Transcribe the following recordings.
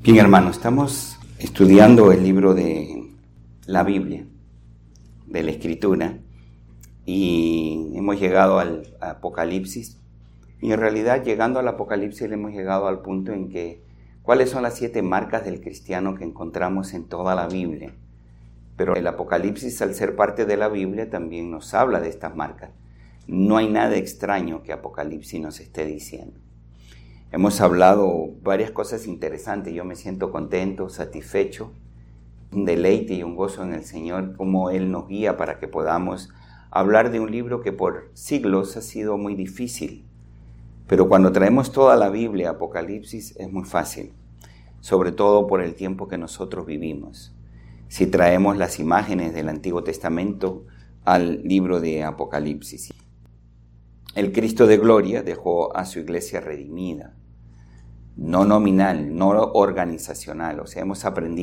Bien, hermano, estamos estudiando el libro de la Biblia, de la Escritura, y hemos llegado al Apocalipsis. Y en realidad, llegando al Apocalipsis, hemos llegado al punto en que cuáles son las 7 marcas del cristiano que encontramos en toda la Biblia. Pero el Apocalipsis, al ser parte de la Biblia, también nos habla de estas marcas. No hay nada extraño que Apocalipsis nos esté diciendo. Hemos hablado varias cosas interesantes. Yo me siento contento, satisfecho, un deleite y un gozo en el Señor, como Él nos guía para que podamos hablar de un libro que por siglos ha sido muy difícil. Pero cuando traemos toda la Biblia, Apocalipsis, es muy fácil, sobre todo por el tiempo que nosotros vivimos. Si traemos las imágenes del Antiguo Testamento al libro de Apocalipsis. El Cristo de gloria dejó a su iglesia redimida, no nominal, no organizacional. O sea, hemos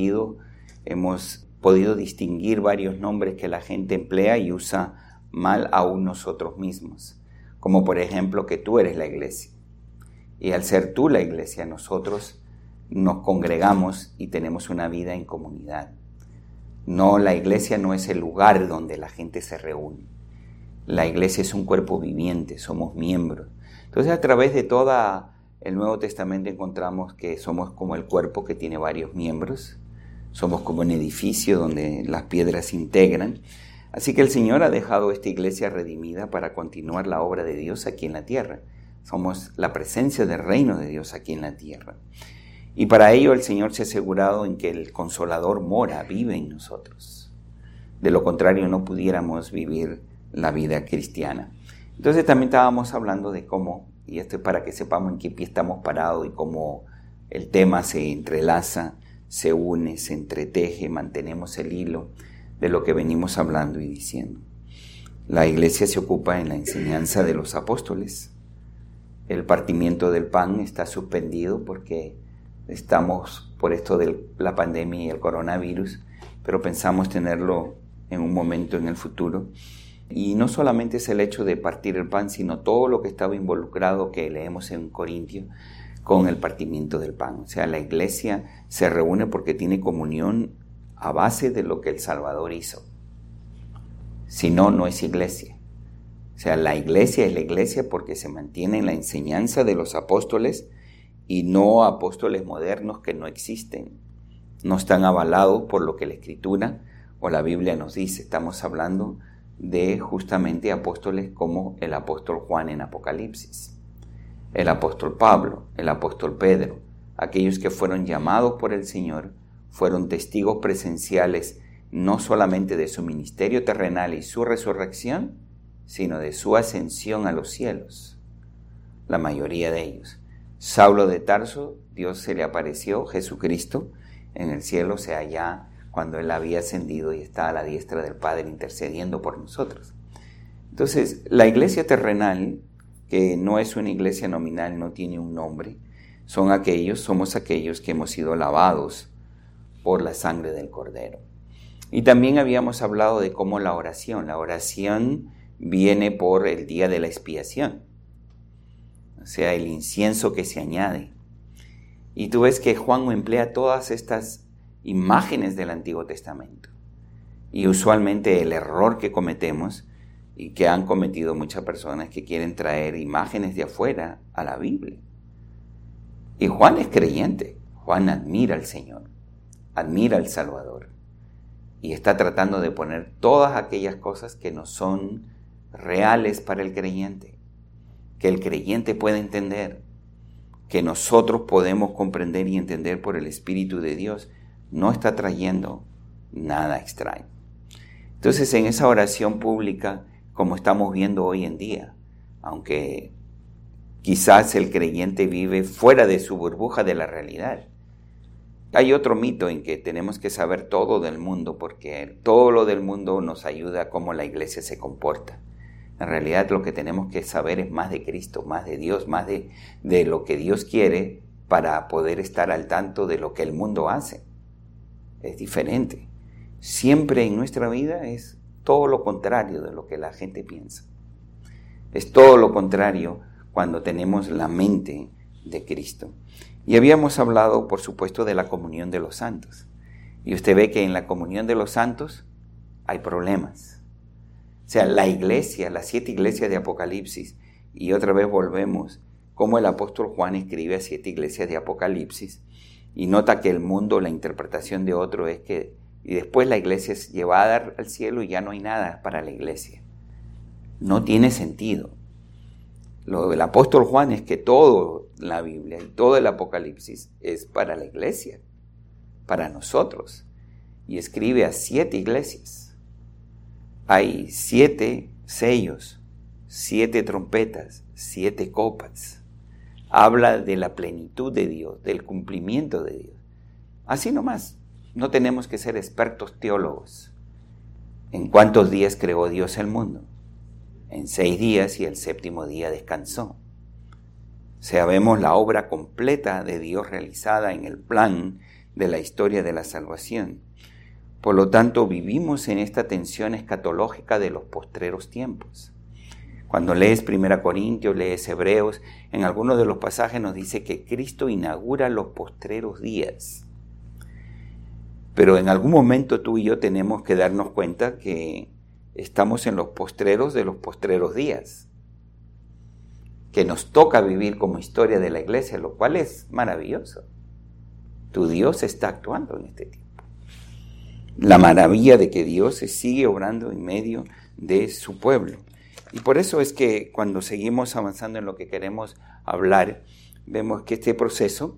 podido distinguir varios nombres que la gente emplea y usa mal aún nosotros mismos. Como por ejemplo que tú eres la iglesia. Y al ser tú la iglesia, nosotros nos congregamos y tenemos una vida en comunidad. No, la iglesia no es el lugar donde la gente se reúne. La iglesia es un cuerpo viviente, somos miembros. Entonces, a través de todo el Nuevo Testamento encontramos que somos como el cuerpo que tiene varios miembros. Somos como un edificio donde las piedras se integran. Así que el Señor ha dejado esta iglesia redimida para continuar la obra de Dios aquí en la tierra. Somos la presencia del reino de Dios aquí en la tierra. Y para ello el Señor se ha asegurado en que el Consolador mora, vive en nosotros. De lo contrario no pudiéramos vivir la vida cristiana. Entonces también estábamos hablando de cómo, y esto es para que sepamos en qué pie estamos parados y cómo el tema se entrelaza, se une, se entreteje, mantenemos el hilo de lo que venimos hablando y diciendo. La iglesia se ocupa en la enseñanza de los apóstoles. El partimiento del pan está suspendido porque estamos por esto de la pandemia y el coronavirus, pero pensamos tenerlo en un momento en el futuro. Y no solamente es el hecho de partir el pan, sino todo lo que estaba involucrado que leemos en Corintios con el partimiento del pan. O sea, la iglesia se reúne porque tiene comunión a base de lo que el Salvador hizo. Si no, no es iglesia. O sea, la iglesia es la iglesia porque se mantiene en la enseñanza de los apóstoles y no apóstoles modernos que no existen. No están avalados por lo que la Escritura o la Biblia nos dice. Estamos hablando de justamente apóstoles como el apóstol Juan en Apocalipsis, el apóstol Pablo, el apóstol Pedro, aquellos que fueron llamados por el Señor, fueron testigos presenciales no solamente de su ministerio terrenal y su resurrección, sino de su ascensión a los cielos, la mayoría de ellos. Saulo de Tarso, Dios se le apareció, Jesucristo, en el cielo, o sea, allá cuando Él había ascendido y está a la diestra del Padre intercediendo por nosotros. Entonces, la iglesia terrenal, que no es una iglesia nominal, no tiene un nombre, somos aquellos que hemos sido lavados por la sangre del Cordero. Y también habíamos hablado de cómo la oración viene por el día de la expiación, o sea, el incienso que se añade. Y tú ves que Juan emplea todas estas imágenes del Antiguo Testamento. Y usualmente el error que cometemos y que han cometido muchas personas que quieren traer imágenes de afuera a la Biblia. Y Juan es creyente, Juan admira al Señor, admira al Salvador y está tratando de poner todas aquellas cosas que no son reales para el creyente, que el creyente puede entender, que nosotros podemos comprender y entender por el Espíritu de Dios. No está trayendo nada extraño. Entonces, en esa oración pública, como estamos viendo hoy en día, aunque quizás el creyente vive fuera de su burbuja de la realidad, hay otro mito en que tenemos que saber todo del mundo, porque todo lo del mundo nos ayuda a cómo la iglesia se comporta. En realidad, lo que tenemos que saber es más de Cristo, más de Dios, más de lo que Dios quiere para poder estar al tanto de lo que el mundo hace. Es diferente. Siempre en nuestra vida es todo lo contrario de lo que la gente piensa. Es todo lo contrario cuando tenemos la mente de Cristo. Y habíamos hablado, por supuesto, de la comunión de los santos. Y usted ve que en la comunión de los santos hay problemas. O sea, la iglesia, las 7 iglesias de Apocalipsis, y otra vez volvemos, como el apóstol Juan escribe a 7 iglesias de Apocalipsis, y nota que el mundo, la interpretación de otro es que, y después la iglesia es llevada al cielo y ya no hay nada para la iglesia. No tiene sentido. Lo del apóstol Juan es que todo la Biblia y todo el Apocalipsis es para la iglesia, para nosotros. Y escribe a 7 iglesias. Hay 7 sellos, 7 trompetas, 7 copas. Habla de la plenitud de Dios, del cumplimiento de Dios. Así nomás, no tenemos que ser expertos teólogos. ¿En cuántos días creó Dios el mundo? En 6 días, y el 7º día descansó. O sea, vemos la obra completa de Dios realizada en el plan de la historia de la salvación. Por lo tanto, vivimos en esta tensión escatológica de los postreros tiempos. Cuando lees 1 Corintios, lees Hebreos, en algunos de los pasajes nos dice que Cristo inaugura los postreros días. Pero en algún momento tú y yo tenemos que darnos cuenta que estamos en los postreros de los postreros días, que nos toca vivir como historia de la iglesia, lo cual es maravilloso. Tu Dios está actuando en este tiempo. La maravilla de que Dios se sigue obrando en medio de su pueblo. Y por eso es que cuando seguimos avanzando en lo que queremos hablar, vemos que este proceso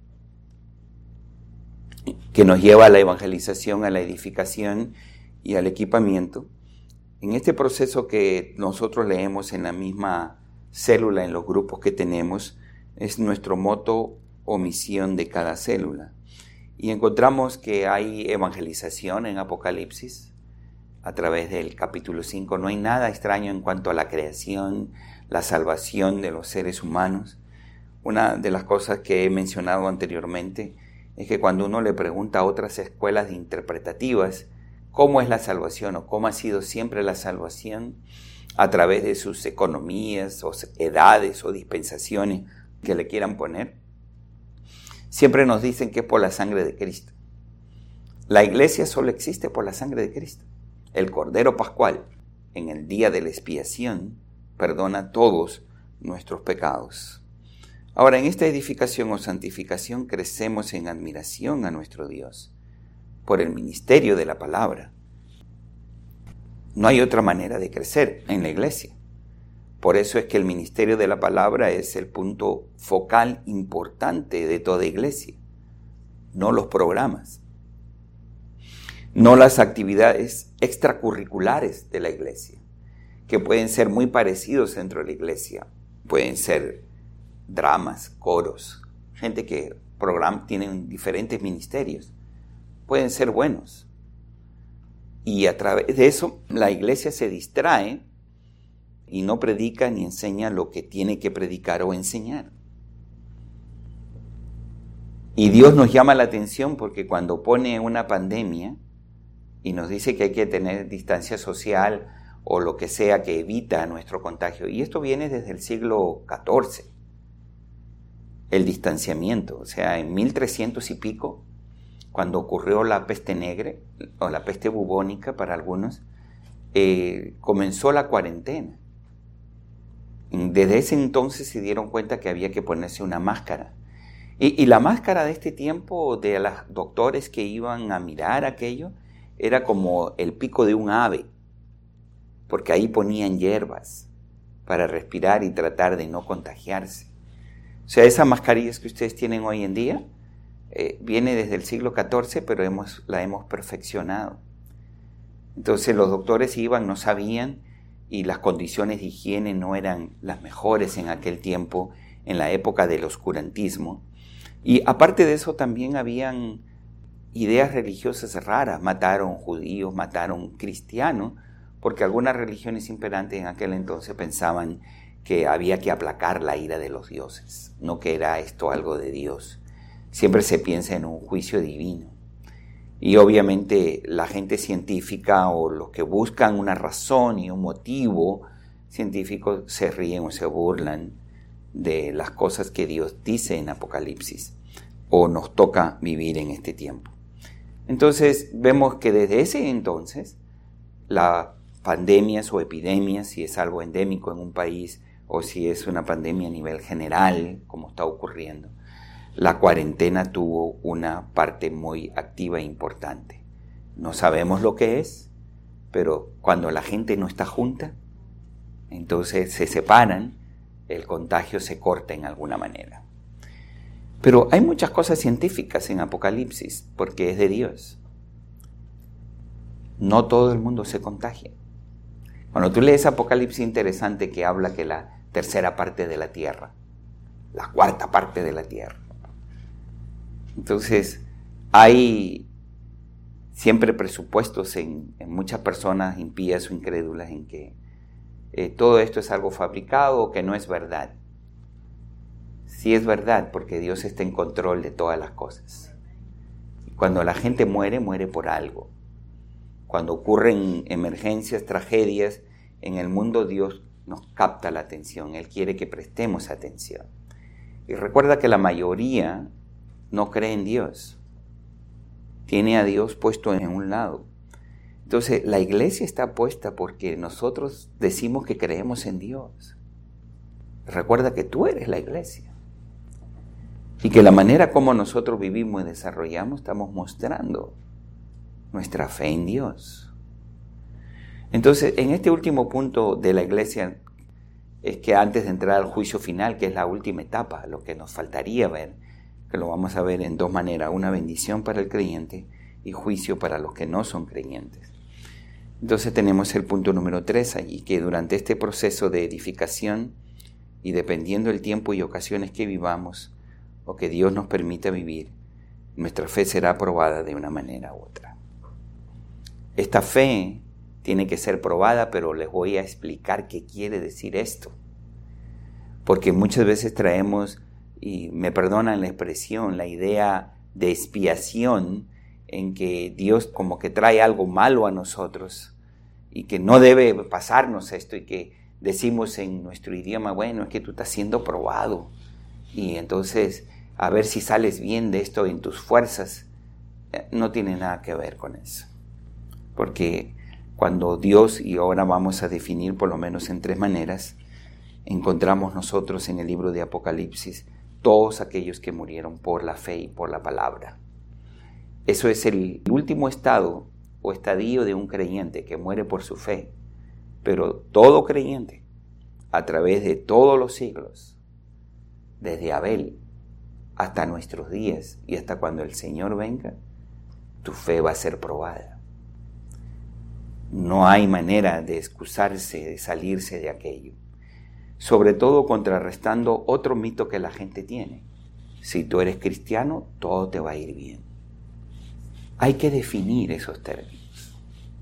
que nos lleva a la evangelización, a la edificación y al equipamiento, en este proceso que nosotros leemos en la misma célula, en los grupos que tenemos, es nuestro moto o misión de cada célula. Y encontramos que hay evangelización en Apocalipsis a través del capítulo 5. No hay nada extraño en cuanto a la creación, la salvación de los seres humanos. Una de las cosas que he mencionado anteriormente es que cuando uno le pregunta a otras escuelas interpretativas cómo es la salvación o cómo ha sido siempre la salvación a través de sus economías o edades o dispensaciones que le quieran poner, siempre nos dicen que es por la sangre de Cristo. La iglesia solo existe por la sangre de Cristo. El Cordero Pascual, en el día de la expiación, perdona todos nuestros pecados. Ahora, en esta edificación o santificación crecemos en admiración a nuestro Dios por el ministerio de la palabra. No hay otra manera de crecer en la iglesia. Por eso es que el ministerio de la palabra es el punto focal importante de toda iglesia, no los programas, no las actividades extracurriculares de la iglesia, que pueden ser muy parecidos dentro de la iglesia. Pueden ser dramas, coros, gente que tienen diferentes ministerios. Pueden ser buenos. Y a través de eso la iglesia se distrae y no predica ni enseña lo que tiene que predicar o enseñar. Y Dios nos llama la atención porque cuando pone una pandemia y nos dice que hay que tener distancia social o lo que sea que evita nuestro contagio, y esto viene desde el siglo XIV, el distanciamiento, o sea, en 1300 y pico, cuando ocurrió la peste negra o la peste bubónica para algunos, comenzó la cuarentena. Desde ese entonces se dieron cuenta que había que ponerse una máscara. Y la máscara de este tiempo, de los doctores que iban a mirar aquello, era como el pico de un ave, porque ahí ponían hierbas para respirar y tratar de no contagiarse. O sea, esas mascarillas que ustedes tienen hoy en día, viene desde el siglo XIV, pero la hemos perfeccionado. Entonces los doctores iban, no sabían, y las condiciones de higiene no eran las mejores en aquel tiempo, en la época del oscurantismo. Y aparte de eso también habían ideas religiosas raras. Mataron judíos, mataron cristianos, porque algunas religiones imperantes en aquel entonces pensaban que había que aplacar la ira de los dioses, no que era esto algo de Dios. Siempre se piensa en un juicio divino. Y obviamente la gente científica o los que buscan una razón y un motivo científico se ríen o se burlan de las cosas que Dios dice en Apocalipsis o nos toca vivir en este tiempo. Entonces vemos que desde ese entonces las pandemias o epidemias, si es algo endémico en un país o si es una pandemia a nivel general, como está ocurriendo, la cuarentena tuvo una parte muy activa e importante. No sabemos lo que es, pero cuando la gente no está junta, entonces se separan, el contagio se corta en alguna manera. Pero hay muchas cosas científicas en Apocalipsis, porque es de Dios. No todo el mundo se contagia. Cuando tú lees Apocalipsis, interesante que habla que la tercera parte de la tierra, la cuarta parte de la tierra. Entonces, hay siempre presupuestos en muchas personas impías o incrédulas en que todo esto es algo fabricado o que no es verdad. Sí es verdad, porque Dios está en control de todas las cosas. Cuando la gente muere, muere por algo. Cuando ocurren emergencias, tragedias en el mundo, Dios nos capta la atención. Él quiere que prestemos atención. Y recuerda que la mayoría no cree en Dios. Tiene a Dios puesto en un lado. Entonces, la iglesia está puesta porque nosotros decimos que creemos en Dios. Recuerda que tú eres la iglesia. Y que la manera como nosotros vivimos y desarrollamos, estamos mostrando nuestra fe en Dios. Entonces, en este último punto de la iglesia, es que antes de entrar al juicio final, que es la última etapa, lo que nos faltaría ver, que lo vamos a ver en dos maneras, una bendición para el creyente y juicio para los que no son creyentes. Entonces tenemos el punto número 3 allí, que durante este proceso de edificación y dependiendo del tiempo y ocasiones que vivamos o que Dios nos permita vivir, nuestra fe será probada de una manera u otra. Esta fe tiene que ser probada, pero les voy a explicar qué quiere decir esto. Porque muchas veces traemos, y me perdonan la expresión, la idea de expiación en que Dios como que trae algo malo a nosotros y que no debe pasarnos esto y que decimos en nuestro idioma, bueno, es que tú estás siendo probado y entonces a ver si sales bien de esto en tus fuerzas. No tiene nada que ver con eso. Porque cuando Dios, y ahora vamos a definir por lo menos en 3 maneras, encontramos nosotros en el libro de Apocalipsis todos aquellos que murieron por la fe y por la palabra. Eso es el último estado o estadio de un creyente que muere por su fe. Pero todo creyente, a través de todos los siglos, desde Abel hasta nuestros días y hasta cuando el Señor venga, tu fe va a ser probada. No hay manera de excusarse, de salirse de aquello. Sobre todo contrarrestando otro mito que la gente tiene. Si tú eres cristiano, todo te va a ir bien. Hay que definir esos términos.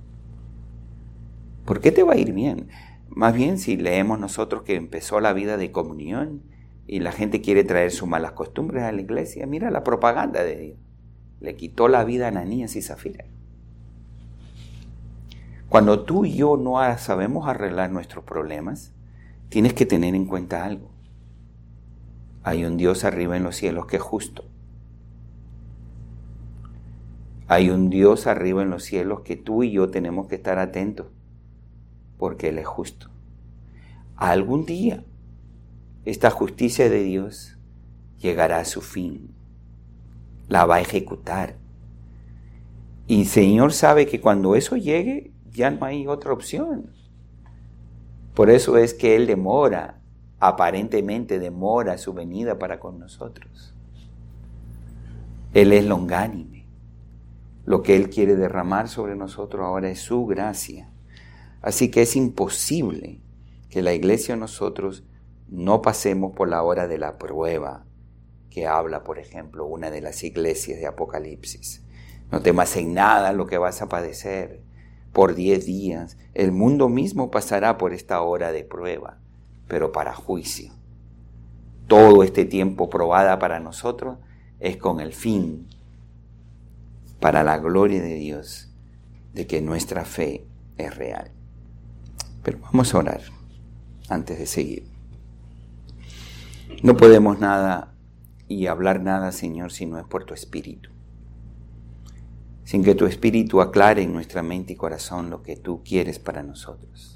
¿Por qué te va a ir bien? Más bien si leemos nosotros que empezó la vida de comunión y la gente quiere traer sus malas costumbres a la iglesia, mira la propaganda de Dios. Le quitó la vida a Ananías y Zafira. Cuando tú y yo no sabemos arreglar nuestros problemas, tienes que tener en cuenta algo. Hay un Dios arriba en los cielos que es justo. Hay un Dios arriba en los cielos que tú y yo tenemos que estar atentos, porque Él es justo. Algún día, esta justicia de Dios llegará a su fin. La va a ejecutar. Y el Señor sabe que cuando eso llegue, ya no hay otra opción. Por eso es que Él aparentemente demora su venida para con nosotros. Él es longánime. Lo que Él quiere derramar sobre nosotros ahora es su gracia. Así que es imposible que la iglesia o nosotros no pasemos por la hora de la prueba que habla, por ejemplo, una de las iglesias de Apocalipsis. No temas en nada lo que vas a padecer. Por 10 días, el mundo mismo pasará por esta hora de prueba, pero para juicio. Todo este tiempo probada para nosotros es con el fin, para la gloria de Dios, de que nuestra fe es real. Pero vamos a orar antes de seguir. No podemos nada y hablar nada, Señor, si no es por tu Espíritu. Sin que tu Espíritu aclare en nuestra mente y corazón lo que tú quieres para nosotros.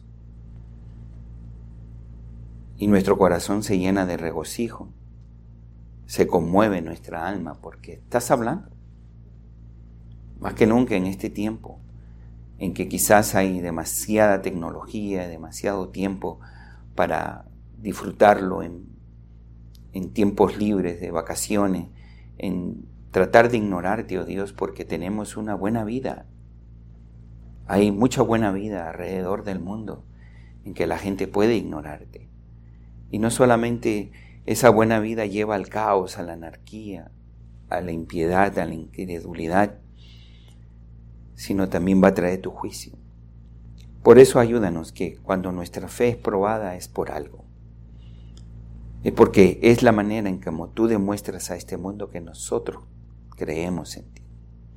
Y nuestro corazón se llena de regocijo, se conmueve nuestra alma porque estás hablando. Más que nunca en este tiempo, en que quizás hay demasiada tecnología, demasiado tiempo para disfrutarlo en tiempos libres, de vacaciones, en tratar de ignorarte, oh Dios, porque tenemos una buena vida. Hay mucha buena vida alrededor del mundo en que la gente puede ignorarte. Y no solamente esa buena vida lleva al caos, a la anarquía, a la impiedad, a la incredulidad, sino también va a traer tu juicio. Por eso ayúdanos que cuando nuestra fe es probada es por algo. Es porque es la manera en que tú demuestras a este mundo que nosotros creemos en ti.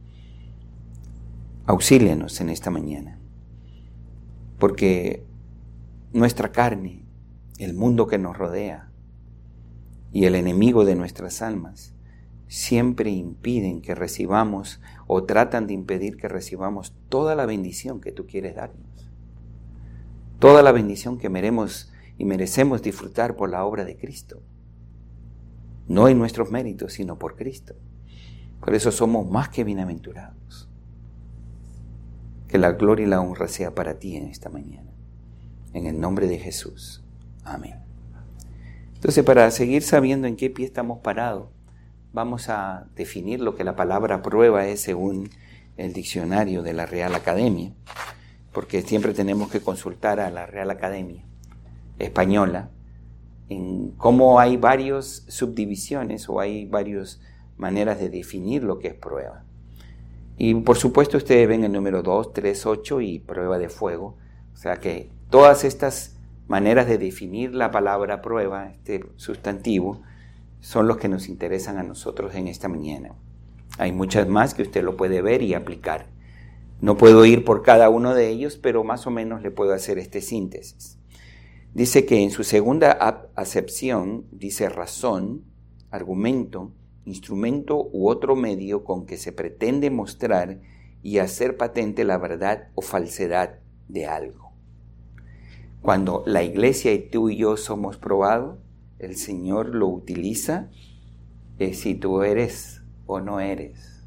Auxílianos en esta mañana, porque nuestra carne, el mundo que nos rodea y el enemigo de nuestras almas siempre impiden que recibamos o tratan de impedir que recibamos toda la bendición que tú quieres darnos. Toda la bendición que merecemos disfrutar por la obra de Cristo. No en nuestros méritos, sino por Cristo. Por eso somos más que bienaventurados. Que la gloria y la honra sea para ti en esta mañana. En el nombre de Jesús. Amén. Entonces, para seguir sabiendo en qué pie estamos parados, vamos a definir lo que la palabra prueba es según el diccionario de la Real Academia, porque siempre tenemos que consultar a la Real Academia Española en cómo hay varias subdivisiones o hay varias maneras de definir lo que es prueba. Y por supuesto ustedes ven el número 2, 3, 8 y prueba de fuego. O sea que todas estas maneras de definir la palabra prueba, este sustantivo, son los que nos interesan a nosotros en esta mañana. Hay muchas más que usted lo puede ver y aplicar. No puedo ir por cada uno de ellos, pero más o menos le puedo hacer este síntesis. Dice que en su segunda acepción dice razón, argumento, instrumento u otro medio con que se pretende mostrar y hacer patente la verdad o falsedad de algo. Cuando la iglesia y tú y yo somos probados, el Señor lo utiliza si tú eres o no eres.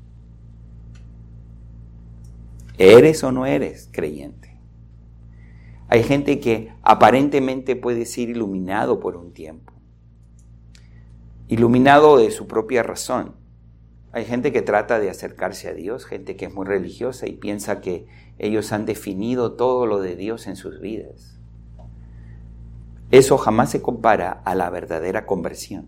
¿Eres o no eres creyente? Hay gente que aparentemente puede ser iluminado por un tiempo. Iluminado de su propia razón. Hay gente que trata de acercarse a Dios, gente que es muy religiosa y piensa que ellos han definido todo lo de Dios en sus vidas. Eso jamás se compara a la verdadera conversión.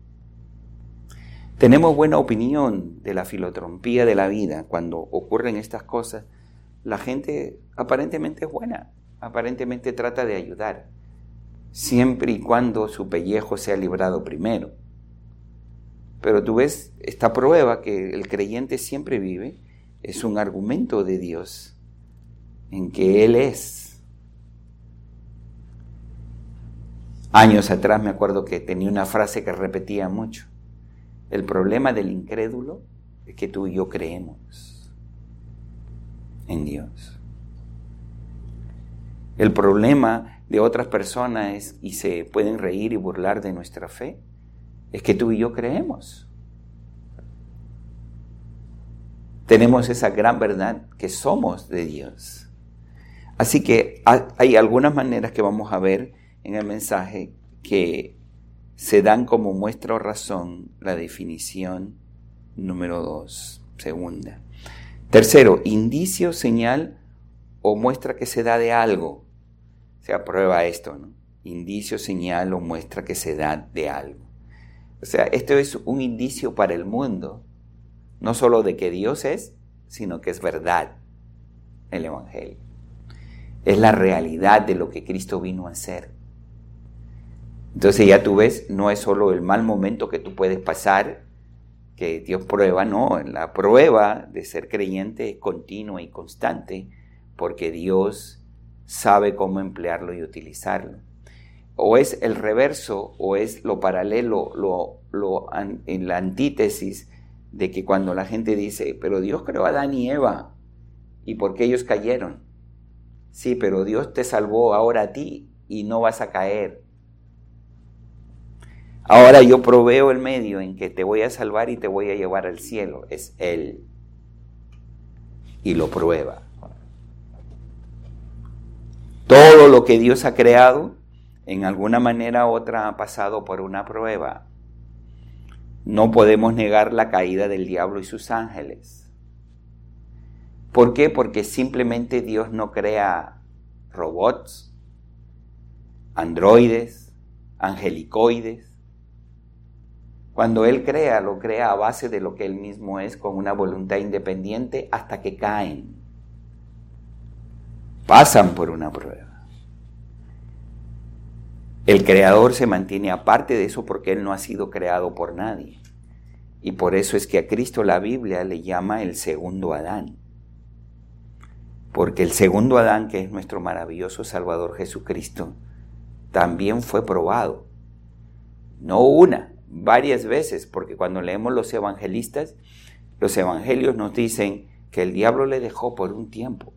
Tenemos buena opinión de la filotrompía de la vida. Cuando ocurren estas cosas, la gente aparentemente es buena, aparentemente trata de ayudar, siempre y cuando su pellejo sea librado primero. Pero tú ves, esta prueba que el creyente siempre vive es un argumento de Dios en que Él es. Años atrás me acuerdo que tenía una frase que repetía mucho. El problema del incrédulo es que tú y yo creemos en Dios. El problema de otras personas es, y se pueden reír y burlar de nuestra fe, es que tú y yo creemos. Tenemos esa gran verdad que somos de Dios. Así que hay algunas maneras que vamos a ver en el mensaje que se dan como muestra o razón la definición número 2, segunda. Tercero, indicio, señal o muestra que se da de algo. O sea, prueba esto, ¿no? Indicio, señal o muestra que se da de algo. O sea, esto es un indicio para el mundo, no solo de que Dios es, sino que es verdad el Evangelio. Es la realidad de lo que Cristo vino a hacer. Entonces ya tú ves, no es solo el mal momento que tú puedes pasar, que Dios prueba, no, la prueba de ser creyente es continua y constante, porque Dios sabe cómo emplearlo y utilizarlo. o es el reverso, o es lo paralelo, en la antítesis de que cuando la gente dice, pero Dios creó a Adán y Eva, ¿y por qué ellos cayeron? Sí, pero Dios te salvó ahora a ti y no vas a caer. Ahora yo proveo el medio en que te voy a salvar y te voy a llevar al cielo. Es Él. Y lo prueba. Todo lo que Dios ha creado, en alguna manera u otra ha pasado por una prueba. No podemos negar la caída del diablo y sus ángeles. ¿Por qué? Porque simplemente Dios no crea robots, androides, angelicoides. Cuando Él crea, lo crea a base de lo que Él mismo es, con una voluntad independiente, hasta que caen. Pasan por una prueba. El Creador se mantiene aparte de eso porque Él no ha sido creado por nadie. Y por eso es que a Cristo la Biblia le llama el segundo Adán. Porque el segundo Adán, que es nuestro maravilloso Salvador Jesucristo, también fue probado. No una, varias veces, porque cuando leemos los evangelistas, los evangelios nos dicen que el diablo le dejó por un tiempo.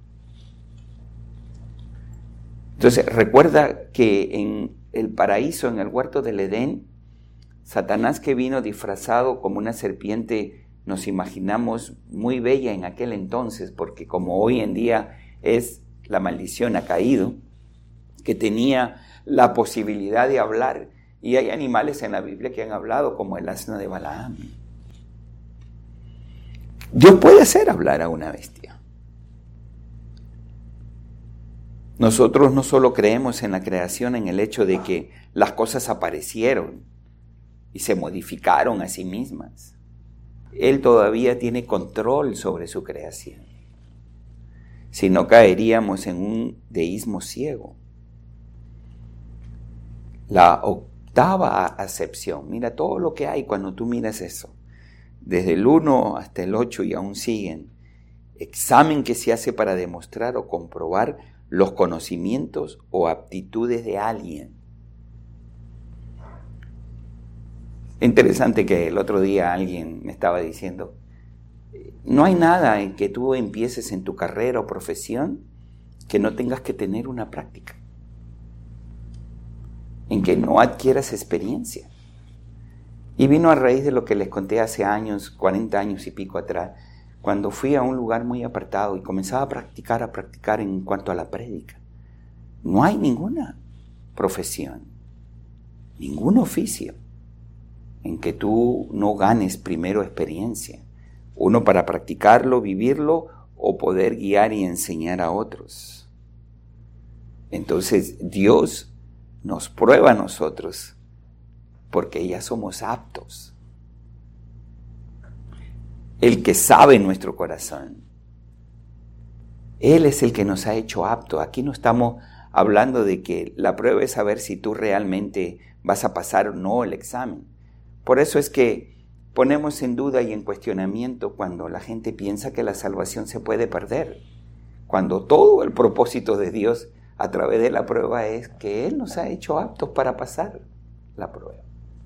Entonces, recuerda que en el paraíso, en el huerto del Edén, Satanás, que vino disfrazado como una serpiente, nos imaginamos muy bella en aquel entonces, porque como hoy en día es la maldición, ha caído, que tenía la posibilidad de hablar. Y hay animales en la Biblia que han hablado, como el asno de Balaam. Dios puede hacer hablar a una bestia. Nosotros no solo creemos en la creación, en el hecho de que las cosas aparecieron y se modificaron a sí mismas. Él todavía tiene control sobre su creación. Si no, caeríamos en un deísmo ciego. La octava acepción, mira todo lo que hay cuando tú miras eso, desde el 1 hasta el 8 y aún siguen. Examen que se hace para demostrar o comprobar los conocimientos o aptitudes de alguien. Interesante que el otro día alguien me estaba diciendo, no hay nada en que tú empieces en tu carrera o profesión que no tengas que tener una práctica, en que no adquieras experiencia. Y vino a raíz de lo que les conté hace años, 40 años y pico atrás, cuando fui a un lugar muy apartado y comenzaba a practicar en cuanto a la prédica. No hay ninguna profesión, ningún oficio en que tú no ganes primero experiencia. Uno para practicarlo, vivirlo o poder guiar y enseñar a otros. Entonces Dios nos prueba a nosotros porque ya somos aptos. El que sabe nuestro corazón, Él es el que nos ha hecho apto. Aquí no estamos hablando de que la prueba es saber si tú realmente vas a pasar o no el examen. Por eso es que ponemos en duda y en cuestionamiento cuando la gente piensa que la salvación se puede perder, cuando todo el propósito de Dios a través de la prueba es que Él nos ha hecho aptos para pasar la prueba.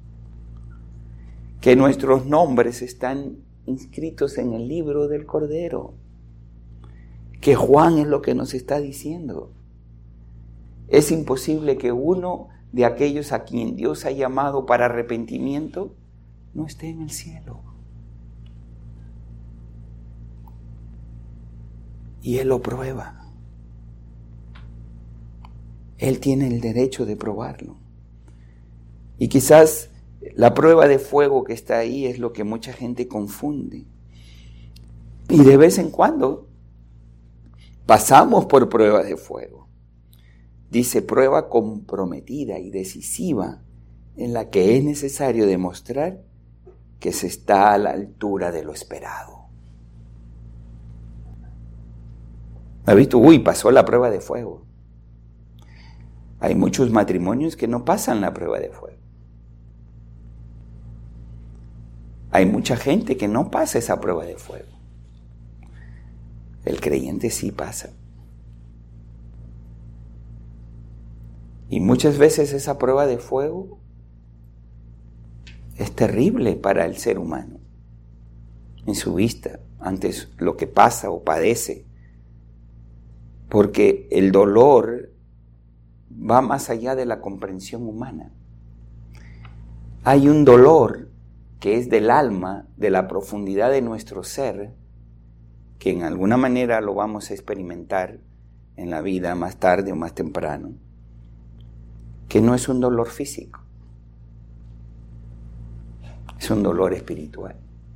Que nuestros nombres están inscritos en el libro del Cordero. Que Juan es lo que nos está diciendo. Es imposible que uno de aquellos a quien Dios ha llamado para arrepentimiento no esté en el cielo. Y Él lo prueba. Él tiene el derecho de probarlo. Y quizás la prueba de fuego que está ahí es lo que mucha gente confunde. Y de vez en cuando pasamos por pruebas de fuego. Dice prueba comprometida y decisiva en la que es necesario demostrar que se está a la altura de lo esperado. ¿Ha visto? Pasó la prueba de fuego. Hay muchos matrimonios que no pasan la prueba de fuego. Hay mucha gente que no pasa esa prueba de fuego. El creyente sí pasa. Y muchas veces esa prueba de fuego es terrible para el ser humano en su vista ante lo que pasa o padece, porque el dolor va más allá de la comprensión humana. Hay un dolor que es del alma, de la profundidad de nuestro ser, que en alguna manera lo vamos a experimentar en la vida más tarde o más temprano, que no es un dolor físico, es un dolor espiritual.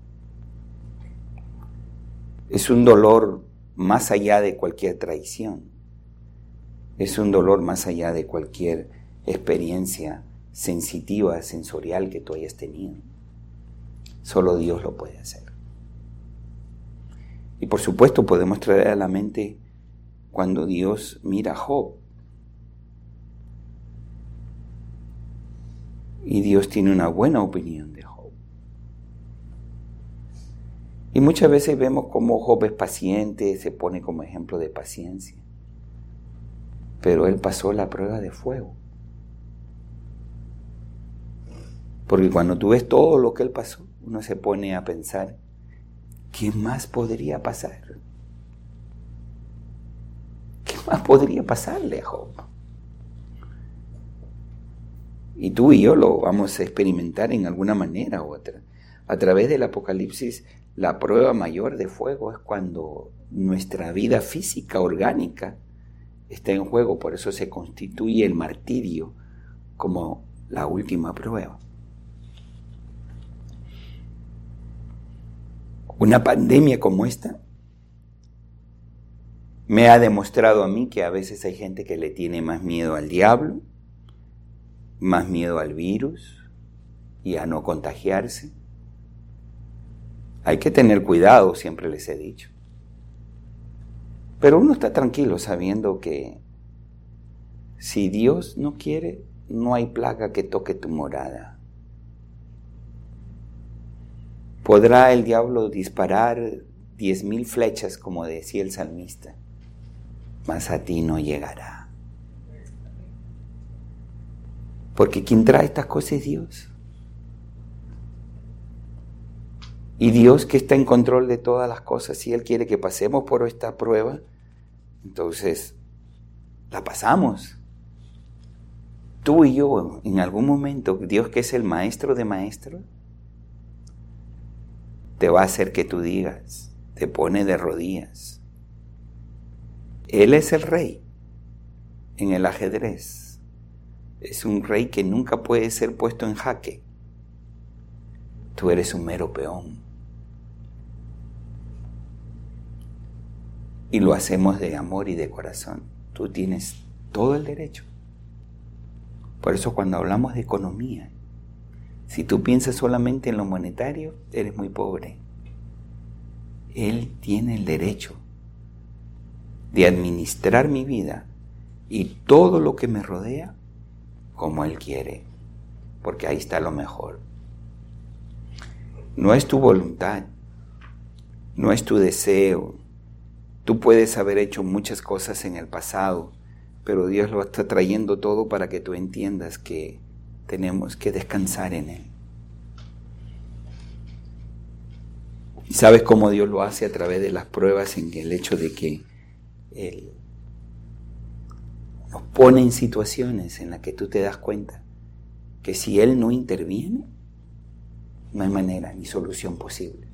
Es un dolor más allá de cualquier traición, es un dolor más allá de cualquier experiencia sensitiva, sensorial que tú hayas tenido. Solo Dios lo puede hacer. Y por supuesto podemos traer a la mente cuando Dios mira a Job. Y Dios tiene una buena opinión de Job. Y muchas veces vemos cómo Job es paciente, se pone como ejemplo de paciencia. Pero él pasó la prueba de fuego. Porque cuando tú ves todo lo que él pasó, uno se pone a pensar, ¿qué más podría pasar? ¿Qué más podría pasarle a Job? Y tú y yo lo vamos a experimentar en alguna manera u otra. A través del Apocalipsis, la prueba mayor de fuego es cuando nuestra vida física, orgánica, está en juego. Por eso se constituye el martirio como la última prueba. Una pandemia como esta me ha demostrado a mí que a veces hay gente que le tiene más miedo al diablo, más miedo al virus y a no contagiarse. Hay que tener cuidado, siempre les he dicho. Pero uno está tranquilo sabiendo que si Dios no quiere, no hay plaga que toque tu morada. Podrá el diablo disparar 10,000 flechas, como decía el salmista, mas a ti no llegará. Porque quien trae estas cosas es Dios. Y Dios, que está en control de todas las cosas, si Él quiere que pasemos por esta prueba, entonces la pasamos. Tú y yo, en algún momento, Dios, que es el maestro de maestros, te va a hacer que tú digas, te pone de rodillas. Él es el rey en el ajedrez. Es un rey que nunca puede ser puesto en jaque. Tú eres un mero peón. Y lo hacemos de amor y de corazón. Tú tienes todo el derecho. Por eso cuando hablamos de economía, si tú piensas solamente en lo monetario, eres muy pobre. Él tiene el derecho de administrar mi vida y todo lo que me rodea como Él quiere, porque ahí está lo mejor. No es tu voluntad, no es tu deseo. Tú puedes haber hecho muchas cosas en el pasado, pero Dios lo está trayendo todo para que tú entiendas que tenemos que descansar en Él. ¿Y sabes cómo Dios lo hace? A través de las pruebas, en el hecho de que Él nos pone en situaciones en las que tú te das cuenta que si Él no interviene, no hay manera ni solución posible.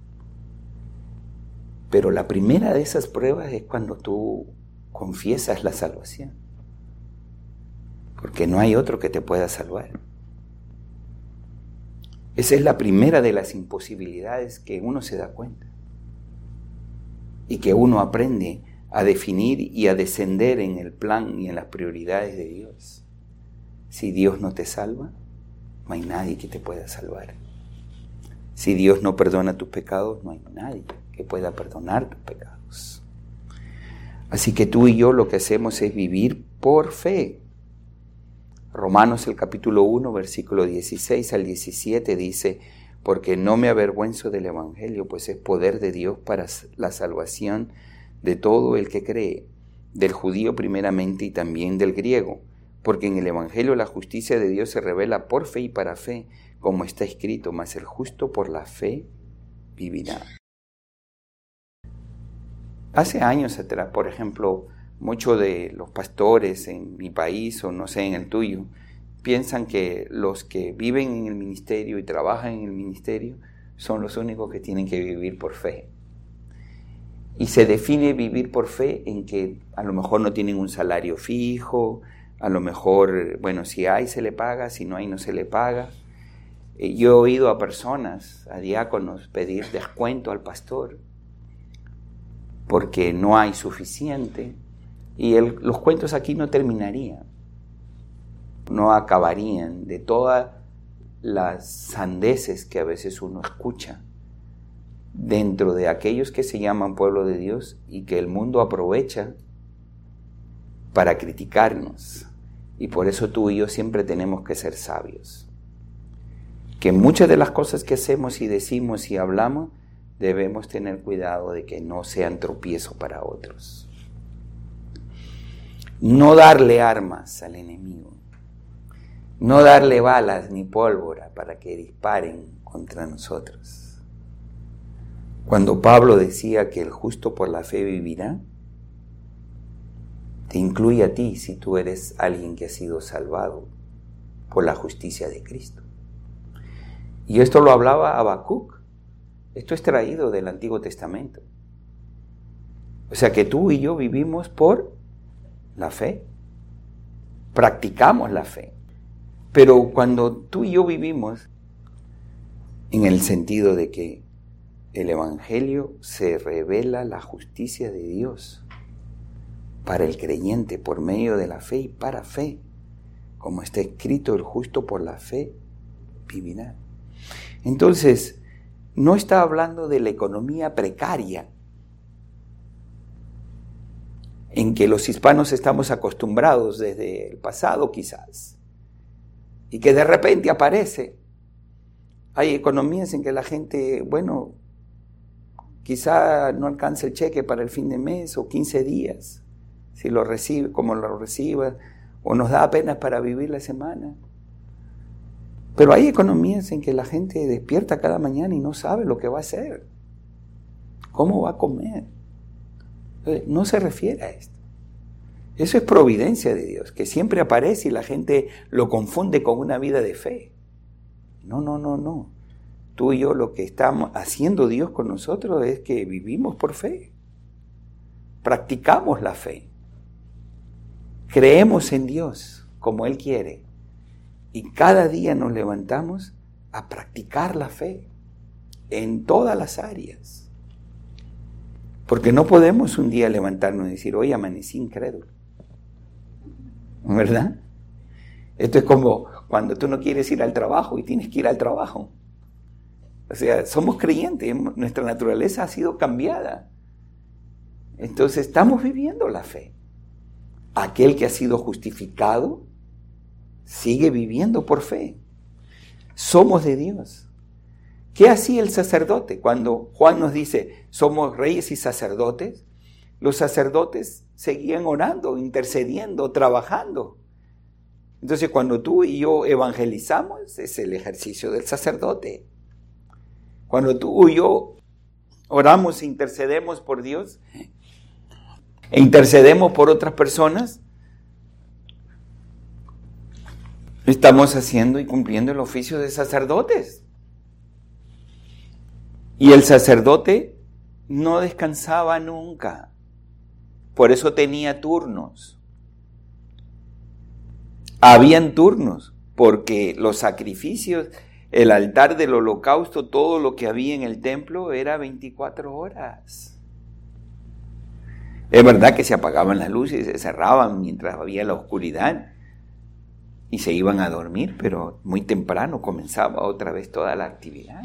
Pero la primera de esas pruebas es cuando tú confiesas la salvación. Porque no hay otro que te pueda salvar. Esa es la primera de las imposibilidades que uno se da cuenta. Y que uno aprende a definir y a descender en el plan y en las prioridades de Dios. Si Dios no te salva, no hay nadie que te pueda salvar. Si Dios no perdona tus pecados, no hay nadie que pueda perdonar tus pecados. Así que tú y yo lo que hacemos es vivir por fe. Romanos el capítulo 1, versículo 16 al 17 dice, porque no me avergüenzo del evangelio, pues es poder de Dios para la salvación de todo el que cree, del judío primeramente y también del griego, Porque en el Evangelio la justicia de Dios se revela por fe y para fe, como está escrito, mas el justo por la fe vivirá. Hace años atrás, por ejemplo, muchos de los pastores en mi país o no sé, en el tuyo, piensan que los que viven en el ministerio y trabajan en el ministerio son los únicos que tienen que vivir por fe. Y se define vivir por fe en que a lo mejor no tienen un salario fijo, a lo mejor, bueno, si hay se le paga, si no hay no se le paga. Yo he oído a personas, a diáconos, pedir descuento al pastor porque no hay suficiente, y los cuentos aquí no terminarían, no acabarían de todas las sandeces que a veces uno escucha dentro de aquellos que se llaman pueblo de Dios y que el mundo aprovecha para criticarnos. Y por eso tú y yo siempre tenemos que ser sabios. Que muchas de las cosas que hacemos y decimos y hablamos debemos tener cuidado de que no sean tropiezo para otros. No darle armas al enemigo. No darle balas ni pólvora para que disparen contra nosotros. Cuando Pablo decía que el justo por la fe vivirá, te incluye a ti si tú eres alguien que ha sido salvado por la justicia de Cristo. Y esto lo hablaba Habacuc. Esto es traído del Antiguo Testamento. O sea que tú y yo vivimos por la fe. Practicamos la fe. Pero cuando tú y yo vivimos en el sentido de que el Evangelio se revela la justicia de Dios para el creyente por medio de la fe y para fe, como está escrito, el justo por la fe vivirá. Entonces, no está hablando de la economía precaria en que los hispanos estamos acostumbrados desde el pasado quizás, y que de repente aparece. Hay economías en que la gente, bueno, quizá no alcance el cheque para el fin de mes o 15 días, si lo recibe, como lo reciba, o nos da apenas para vivir la semana. Pero hay economías en que la gente despierta cada mañana y no sabe lo que va a hacer, cómo va a comer. No se refiere a esto. Eso es providencia de Dios, que siempre aparece y la gente lo confunde con una vida de fe. No. Tú y yo lo que estamos haciendo Dios con nosotros es que vivimos por fe. Practicamos la fe. Creemos en Dios como Él quiere. Y cada día nos levantamos a practicar la fe en todas las áreas. Porque no podemos un día levantarnos y decir, hoy amanecí incrédulo. ¿Verdad? Esto es como cuando tú no quieres ir al trabajo y tienes que ir al trabajo. O sea, somos creyentes, nuestra naturaleza ha sido cambiada. Entonces estamos viviendo la fe. Aquel que ha sido justificado sigue viviendo por fe. Somos de Dios. ¿Qué hacía el sacerdote? Cuando Juan nos dice, somos reyes y sacerdotes, los sacerdotes seguían orando, intercediendo, trabajando. Entonces, cuando tú y yo evangelizamos, es el ejercicio del sacerdote. Cuando tú y yo oramos e intercedemos por Dios, e intercedemos por otras personas, estamos haciendo y cumpliendo el oficio de sacerdotes. Y el sacerdote no descansaba nunca. Por eso tenía turnos. Habían turnos, porque los sacrificios, el altar del holocausto, todo lo que había en el templo era 24 horas. Es verdad que se apagaban las luces y se cerraban mientras había la oscuridad y se iban a dormir, pero muy temprano comenzaba otra vez toda la actividad.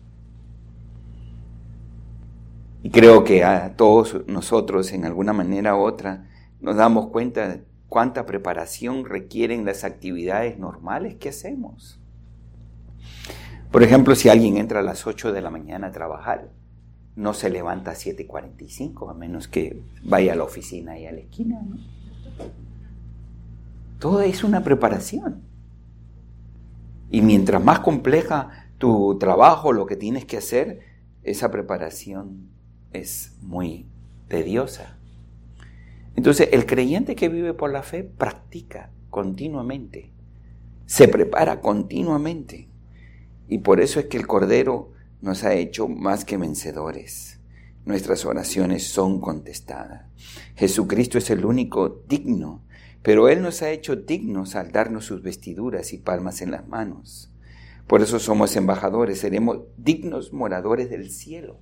Y creo que a todos nosotros, en alguna manera u otra, nos damos cuenta de cuánta preparación requieren las actividades normales que hacemos. Por ejemplo, si alguien entra a las 8 de la mañana a trabajar, no se levanta a 7:45, a menos que vaya a la oficina y a la esquina, ¿no? Todo es una preparación. Y mientras más compleja tu trabajo, lo que tienes que hacer, esa preparación es muy tediosa. Entonces, el creyente que vive por la fe practica continuamente, se prepara continuamente. Y por eso es que el Cordero nos ha hecho más que vencedores. Nuestras oraciones son contestadas. Jesucristo es el único digno, pero Él nos ha hecho dignos al darnos sus vestiduras y palmas en las manos. Por eso somos embajadores, seremos dignos moradores del cielo.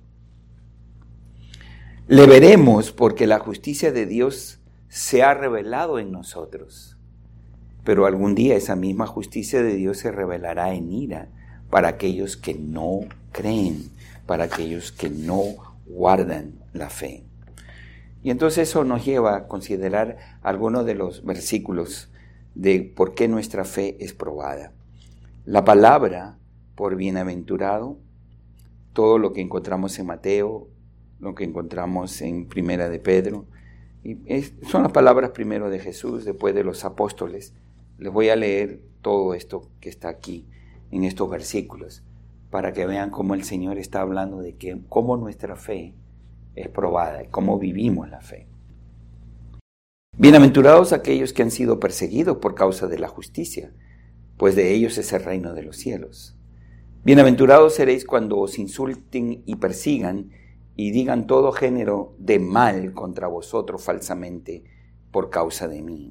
Le veremos porque la justicia de Dios se ha revelado en nosotros. Pero algún día esa misma justicia de Dios se revelará en ira para aquellos que no creen, para aquellos que no guardan la fe. Y entonces eso nos lleva a considerar algunos de los versículos de por qué nuestra fe es probada. La palabra por bienaventurado, todo lo que encontramos en Mateo, lo que encontramos en Primera de Pedro, son las palabras primero de Jesús, después de los apóstoles. Les voy a leer todo esto que está aquí en estos versículos para que vean cómo el Señor está hablando de cómo nuestra fe es probada y cómo vivimos la fe. Bienaventurados aquellos que han sido perseguidos por causa de la justicia, pues de ellos es el reino de los cielos. Bienaventurados seréis cuando os insulten y persigan y digan todo género de mal contra vosotros falsamente por causa de mí.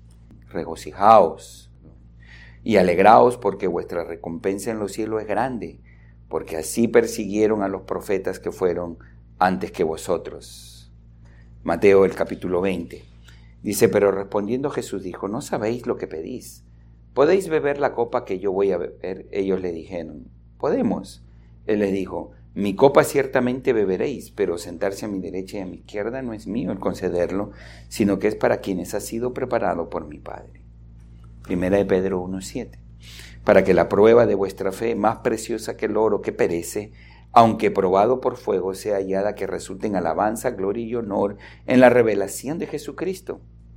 Regocijaos y alegraos porque vuestra recompensa en los cielos es grande, porque así persiguieron a los profetas que fueron antes que vosotros. Mateo el capítulo 20. Dice, pero respondiendo Jesús dijo, ¿no sabéis lo que pedís? ¿Podéis beber la copa que yo voy a beber? Ellos le dijeron, podemos. Él les dijo, mi copa ciertamente beberéis, pero sentarse a mi derecha y a mi izquierda no es mío el concederlo, sino que es para quienes ha sido preparado por mi Padre. Primera de Pedro 1:7. Para que la prueba de vuestra fe, más preciosa que el oro que perece, aunque probado por fuego, sea hallada que resulte en alabanza, gloria y honor en la revelación de Jesucristo.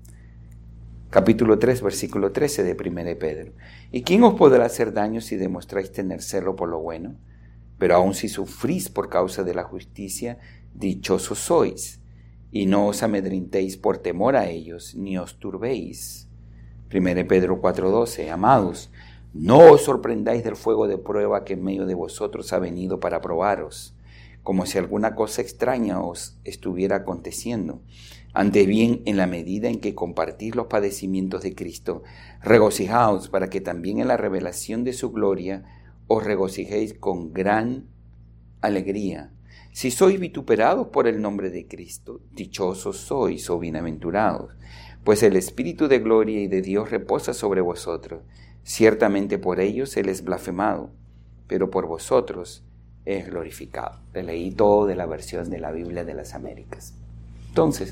Capítulo 3, versículo 13 de Primera de Pedro. ¿Y quién os podrá hacer daño si demostráis tener celo por lo bueno? Pero aun si sufrís por causa de la justicia, dichosos sois, y no os amedrentéis por temor a ellos, ni os turbéis. 1 Pedro 4:12. Amados, no os sorprendáis del fuego de prueba que en medio de vosotros ha venido para probaros, como si alguna cosa extraña os estuviera aconteciendo. Antes bien, en la medida en que compartís los padecimientos de Cristo, regocijaos para que también en la revelación de su gloria os regocijéis con gran alegría. Si sois vituperados por el nombre de Cristo, dichosos sois o bienaventurados, pues el Espíritu de gloria y de Dios reposa sobre vosotros. Ciertamente por ellos Él es blasfemado, pero por vosotros es glorificado. Te leí todo de la versión de la Biblia de las Américas. Entonces,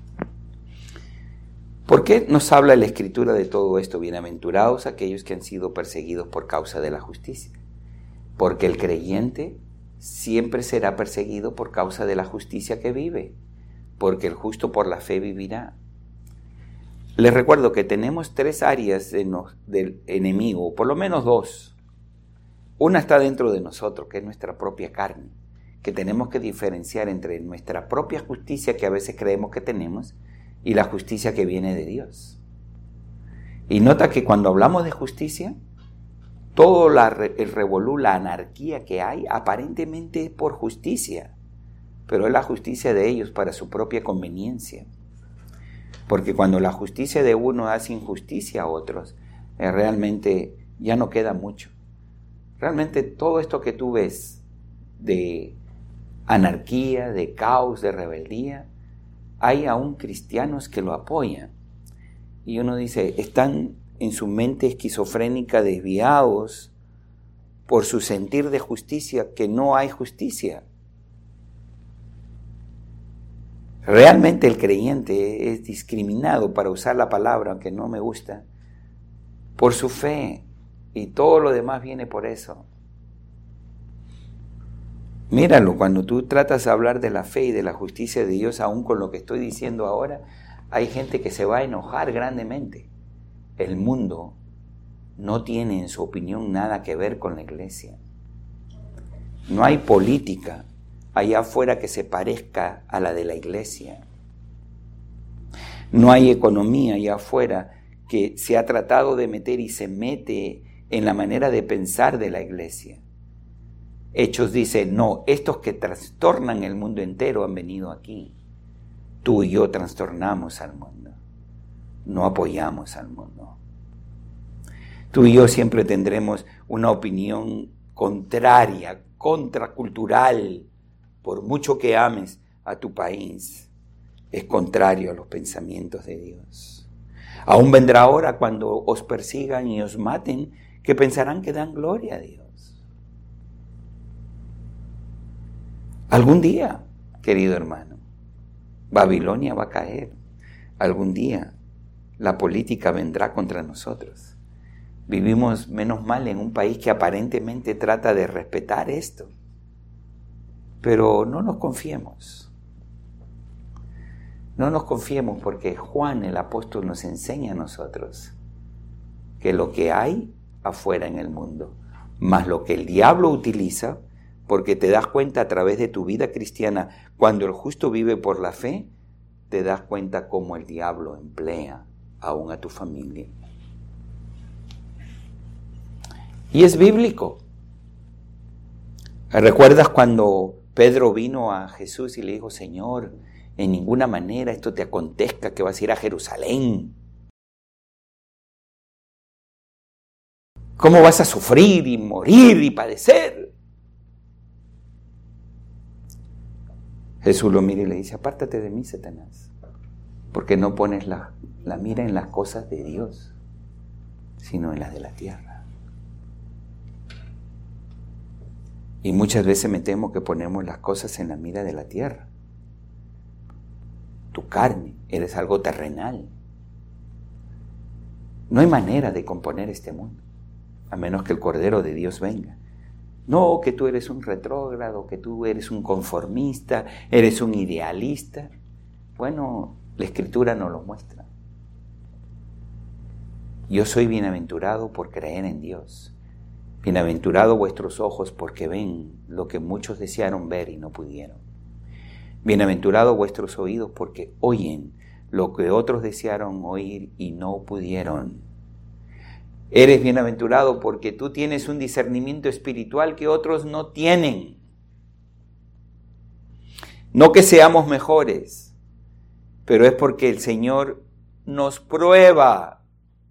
¿por qué nos habla la Escritura de todo esto? Bienaventurados aquellos que han sido perseguidos por causa de la justicia. Porque el creyente siempre será perseguido por causa de la justicia que vive, porque el justo por la fe vivirá. Les recuerdo que tenemos 3 áreas del enemigo, por lo menos 2. Una está dentro de nosotros, que es nuestra propia carne, que tenemos que diferenciar entre nuestra propia justicia que a veces creemos que tenemos y la justicia que viene de Dios. Y nota que cuando hablamos de justicia, todo el revolú, la anarquía que hay, aparentemente es por justicia, pero es la justicia de ellos para su propia conveniencia. Porque cuando la justicia de uno hace injusticia a otros, realmente ya no queda mucho. Realmente todo esto que tú ves de anarquía, de caos, de rebeldía, hay aún cristianos que lo apoyan. Y uno dice, están en su mente esquizofrénica desviados por su sentir de justicia, que no hay justicia. Realmente el creyente es discriminado, para usar la palabra, aunque no me gusta, por su fe, y todo lo demás viene por eso. Míralo, cuando tú tratas de hablar de la fe y de la justicia de Dios, aún con lo que estoy diciendo ahora, hay gente que se va a enojar grandemente. el mundo no tiene en su opinión nada que ver con la iglesia. No hay política allá afuera que se parezca a la de la iglesia. No hay economía allá afuera que se ha tratado de meter y se mete en la manera de pensar de la iglesia. Hechos dice, no, estos que trastornan el mundo entero han venido aquí. Tú y yo trastornamos al mundo, no apoyamos al mundo. Tú y yo siempre tendremos una opinión contraria, contracultural, por mucho que ames a tu país, es contrario a los pensamientos de Dios. Aún vendrá hora cuando os persigan y os maten, que pensarán que dan gloria a Dios. Algún día, querido hermano, Babilonia va a caer. Algún día la política vendrá contra nosotros. Vivimos, menos mal, en un país que aparentemente trata de respetar esto. Pero no nos confiemos. No nos confiemos, porque Juan el apóstol nos enseña a nosotros que lo que hay afuera en el mundo, más lo que el diablo utiliza, porque te das cuenta a través de tu vida cristiana, cuando el justo vive por la fe, te das cuenta cómo el diablo emplea aún a tu familia. Y es bíblico. ¿Recuerdas cuando Pedro vino a Jesús y le dijo, Señor, en ninguna manera esto te acontezca, que vas a ir a Jerusalén? ¿Cómo vas a sufrir y morir y padecer? Jesús lo mira y le dice, apártate de mí, Satanás, porque no pones la mira en las cosas de Dios, sino en las de la tierra. Y muchas veces me temo que ponemos las cosas en la mira de la tierra. Tu carne, eres algo terrenal. No hay manera de componer este mundo, a menos que el Cordero de Dios venga. No, que tú eres un retrógrado, que tú eres un conformista, eres un idealista. Bueno, la Escritura nos lo muestra. Yo soy bienaventurado por creer en Dios. Bienaventurado vuestros ojos porque ven lo que muchos desearon ver y no pudieron. Bienaventurado vuestros oídos porque oyen lo que otros desearon oír y no pudieron. Eres bienaventurado porque tú tienes un discernimiento espiritual que otros no tienen. No que seamos mejores, pero es porque el Señor nos prueba.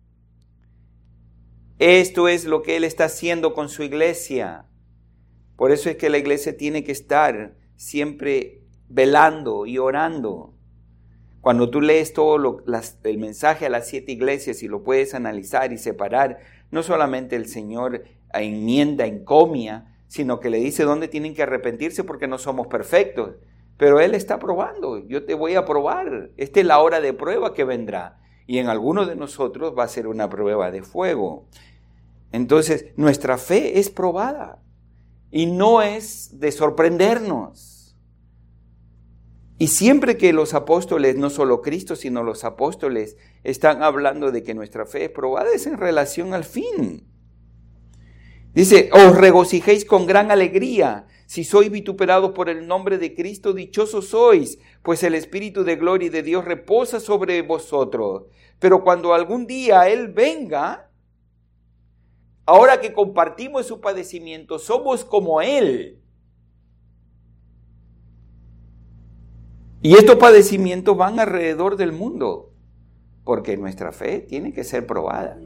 Esto es lo que Él está haciendo con su iglesia. Por eso es que la iglesia tiene que estar siempre velando y orando. Cuando tú lees todo el mensaje a las 7 iglesias y lo puedes analizar y separar, no solamente el Señor enmienda, encomia, sino que le dice dónde tienen que arrepentirse porque no somos perfectos. Pero Él está probando, yo te voy a probar. Esta es la hora de prueba que vendrá. Y en algunos de nosotros va a ser una prueba de fuego. Entonces, nuestra fe es probada y no es de sorprendernos. Y siempre que los apóstoles, no solo Cristo, sino los apóstoles, están hablando de que nuestra fe es probada, es en relación al fin. Dice, os regocijéis con gran alegría, si sois vituperados por el nombre de Cristo, dichosos sois, pues el Espíritu de gloria y de Dios reposa sobre vosotros. Pero cuando algún día Él venga, ahora que compartimos su padecimiento, somos como Él. Y estos padecimientos van alrededor del mundo, porque nuestra fe tiene que ser probada.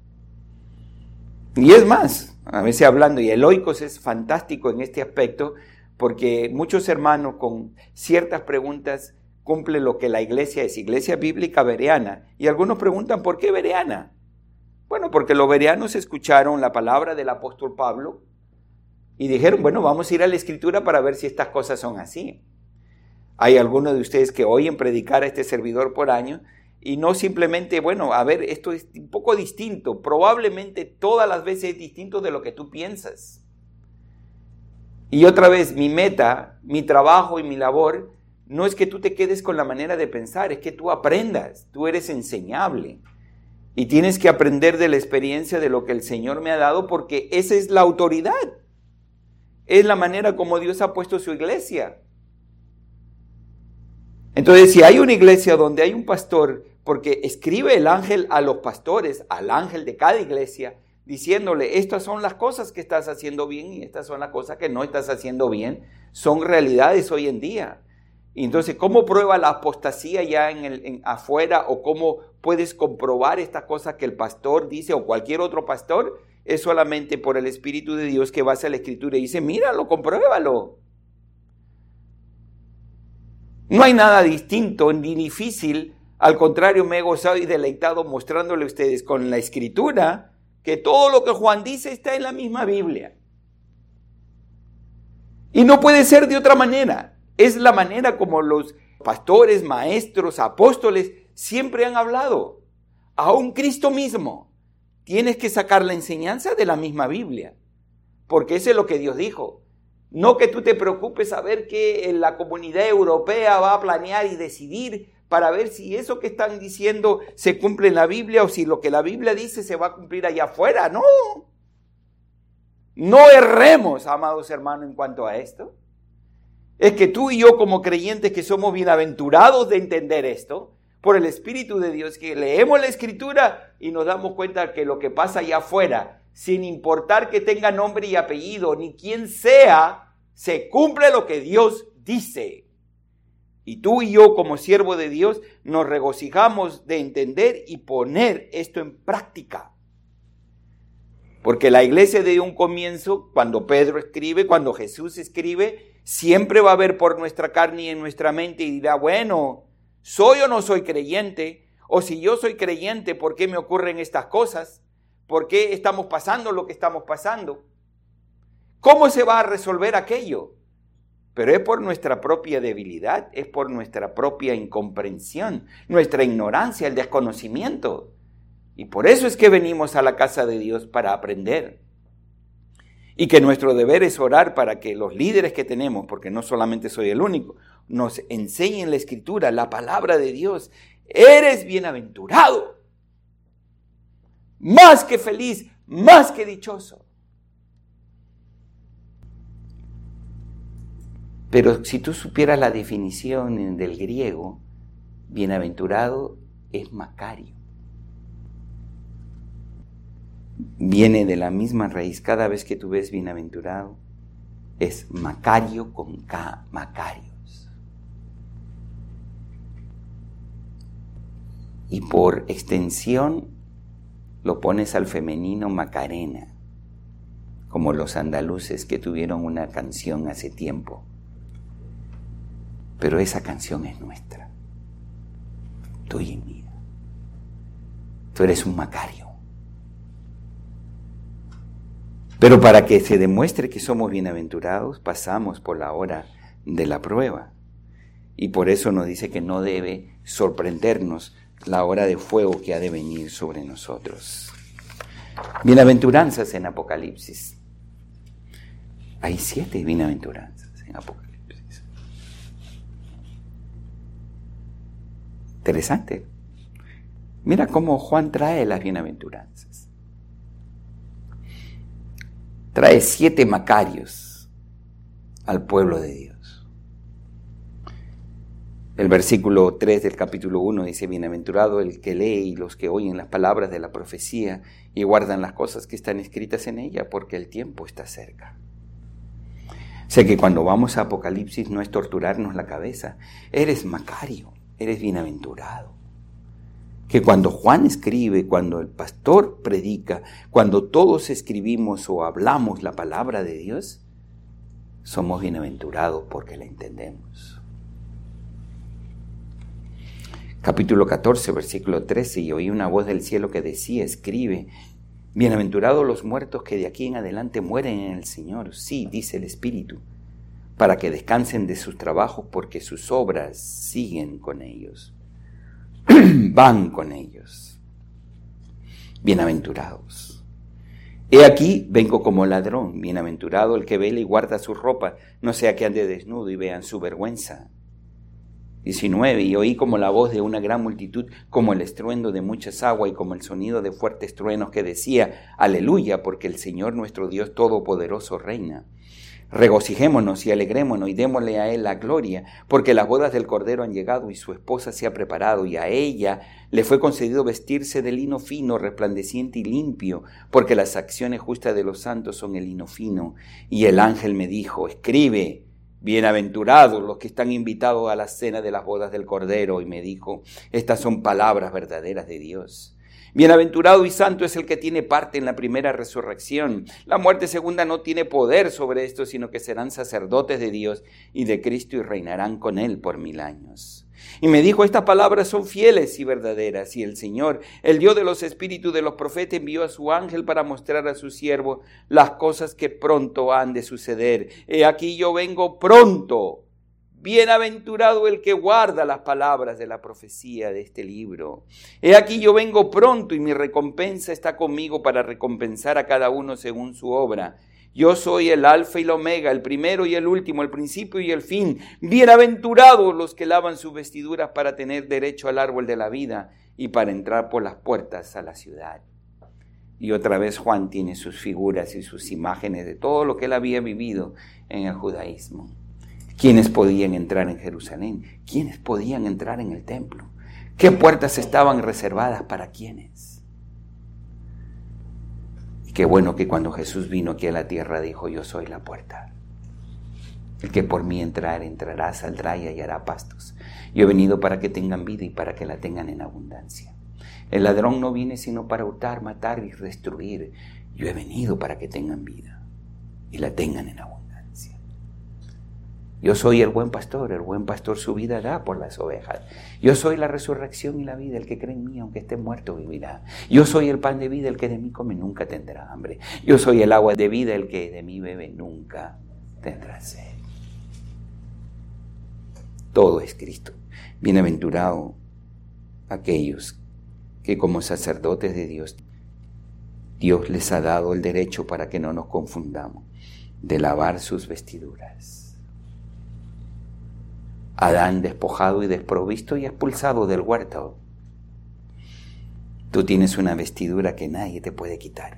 Y es más, a veces hablando, y el Oikos es fantástico en este aspecto, porque muchos hermanos con ciertas preguntas cumplen lo que la iglesia es, iglesia bíblica bereana. Y algunos preguntan, ¿por qué bereana? Bueno, porque los bereanos escucharon la palabra del apóstol Pablo y dijeron, bueno, vamos a ir a la Escritura para ver si estas cosas son así. Hay algunos de ustedes que oyen predicar a este servidor por años y no simplemente, bueno, a ver, esto es un poco distinto. Probablemente todas las veces es distinto de lo que tú piensas. Y otra vez, mi meta, mi trabajo y mi labor no es que tú te quedes con la manera de pensar, es que tú aprendas, tú eres enseñable. Y tienes que aprender de la experiencia de lo que el Señor me ha dado, porque esa es la autoridad. Es la manera como Dios ha puesto su iglesia. Entonces, si hay una iglesia donde hay un pastor, porque escribe el ángel a los pastores, al ángel de cada iglesia, diciéndole, estas son las cosas que estás haciendo bien y estas son las cosas que no estás haciendo bien, son realidades hoy en día. Y entonces, ¿cómo prueba la apostasía ya afuera, o cómo puedes comprobar estas cosas que el pastor dice o cualquier otro pastor? Es solamente por el Espíritu de Dios que vas a la Escritura y dice, míralo, compruébalo. No hay nada distinto ni difícil, al contrario, me he gozado y deleitado mostrándole a ustedes con la Escritura que todo lo que Juan dice está en la misma Biblia. Y no puede ser de otra manera. Es la manera como los pastores, maestros, apóstoles siempre han hablado. Aún Cristo mismo. Tienes que sacar la enseñanza de la misma Biblia, porque eso es lo que Dios dijo. No que tú te preocupes a ver qué la comunidad europea va a planear y decidir para ver si eso que están diciendo se cumple en la Biblia o si lo que la Biblia dice se va a cumplir allá afuera. No. No erremos, amados hermanos, en cuanto a esto. Es que tú y yo como creyentes que somos bienaventurados de entender esto, por el Espíritu de Dios, que leemos la Escritura y nos damos cuenta que lo que pasa allá afuera, sin importar que tenga nombre y apellido, ni quién sea, se cumple lo que Dios dice. Y tú y yo, como siervo de Dios, nos regocijamos de entender y poner esto en práctica. Porque la iglesia de un comienzo, cuando Pedro escribe, cuando Jesús escribe, siempre va a ver por nuestra carne y en nuestra mente y dirá, bueno, ¿soy o no soy creyente? O si yo soy creyente, ¿por qué me ocurren estas cosas? ¿Por qué estamos pasando lo que estamos pasando? ¿Cómo se va a resolver aquello? Pero es por nuestra propia debilidad, es por nuestra propia incomprensión, nuestra ignorancia, el desconocimiento. Y por eso es que venimos a la casa de Dios para aprender. Y que nuestro deber es orar para que los líderes que tenemos, porque no solamente soy el único, nos enseñen la Escritura, la palabra de Dios. Eres bienaventurado, más que feliz, más que dichoso. Pero si tú supieras la definición del griego, bienaventurado es Macario. Viene de la misma raíz. Cada vez que tú ves bienaventurado, es Macario con K, Macarios. Y por extensión lo pones al femenino Macarena, como los andaluces que tuvieron una canción hace tiempo. Pero esa canción es nuestra, tuya y mía. Tú eres un Macario. Pero para que se demuestre que somos bienaventurados, pasamos por la hora de la prueba. Y por eso nos dice que no debe sorprendernos la hora de fuego que ha de venir sobre nosotros. Bienaventuranzas en Apocalipsis. Hay 7 bienaventuranzas en Apocalipsis. Interesante. Mira cómo Juan trae las bienaventuranzas. Trae 7 Macarios al pueblo de Dios. El versículo 3 del capítulo 1 dice, bienaventurado el que lee y los que oyen las palabras de la profecía y guardan las cosas que están escritas en ella, porque el tiempo está cerca. Sé que cuando vamos a Apocalipsis no es torturarnos la cabeza, eres Macario, eres bienaventurado. Que cuando Juan escribe, cuando el pastor predica, cuando todos escribimos o hablamos la palabra de Dios, somos bienaventurados porque la entendemos. Capítulo 14, versículo 13, y oí una voz del cielo que decía, escribe, bienaventurados los muertos que de aquí en adelante mueren en el Señor. Sí, dice el Espíritu, para que descansen de sus trabajos porque sus obras siguen con ellos. Van con ellos. Bienaventurados. He aquí, vengo como ladrón. Bienaventurado el que vela y guarda su ropa, no sea que ande desnudo y vean su vergüenza. 19, y oí como la voz de una gran multitud, como el estruendo de muchas aguas y como el sonido de fuertes truenos que decía, aleluya, porque el Señor nuestro Dios Todopoderoso reina. Regocijémonos y alegrémonos y démosle a Él la gloria, porque las bodas del Cordero han llegado y su esposa se ha preparado, y a ella le fue concedido vestirse de lino fino, resplandeciente y limpio, porque las acciones justas de los santos son el lino fino. Y el ángel me dijo, escribe, bienaventurados los que están invitados a la cena de las bodas del Cordero. Y me dijo, estas son palabras verdaderas de Dios. Bienaventurado y santo es el que tiene parte en la primera resurrección. La muerte segunda no tiene poder sobre esto, sino que serán sacerdotes de Dios y de Cristo y reinarán con Él por 1000 años. Y me dijo, estas palabras son fieles y verdaderas. Y el Señor, el Dios de los espíritus de los profetas, envió a su ángel para mostrar a su siervo las cosas que pronto han de suceder. He aquí yo vengo pronto. Bienaventurado el que guarda las palabras de la profecía de este libro. He aquí yo vengo pronto y mi recompensa está conmigo para recompensar a cada uno según su obra. Yo soy el alfa y el omega, el primero y el último, el principio y el fin. Bienaventurados los que lavan sus vestiduras para tener derecho al árbol de la vida y para entrar por las puertas a la ciudad. Y otra vez Juan tiene sus figuras y sus imágenes de todo lo que él había vivido en el judaísmo. ¿Quiénes podían entrar en Jerusalén? ¿Quiénes podían entrar en el templo? ¿Qué puertas estaban reservadas para quiénes? Y qué bueno que cuando Jesús vino aquí a la tierra dijo, yo soy la puerta. El que por mí entrará, saldrá y hallará pastos. Yo he venido para que tengan vida y para que la tengan en abundancia. El ladrón no viene sino para hurtar, matar y destruir. Yo he venido para que tengan vida y la tengan en abundancia. Yo soy el buen pastor su vida da por las ovejas. Yo soy la resurrección y la vida, el que cree en mí, aunque esté muerto, vivirá. Yo soy el pan de vida, el que de mí come nunca tendrá hambre. Yo soy el agua de vida, el que de mí bebe nunca tendrá sed. Todo es Cristo. Bienaventurado aquellos que como sacerdotes de Dios, Dios les ha dado el derecho para que no nos confundamos, de lavar sus vestiduras. Adán despojado y desprovisto y expulsado del huerto. Tú tienes una vestidura que nadie te puede quitar.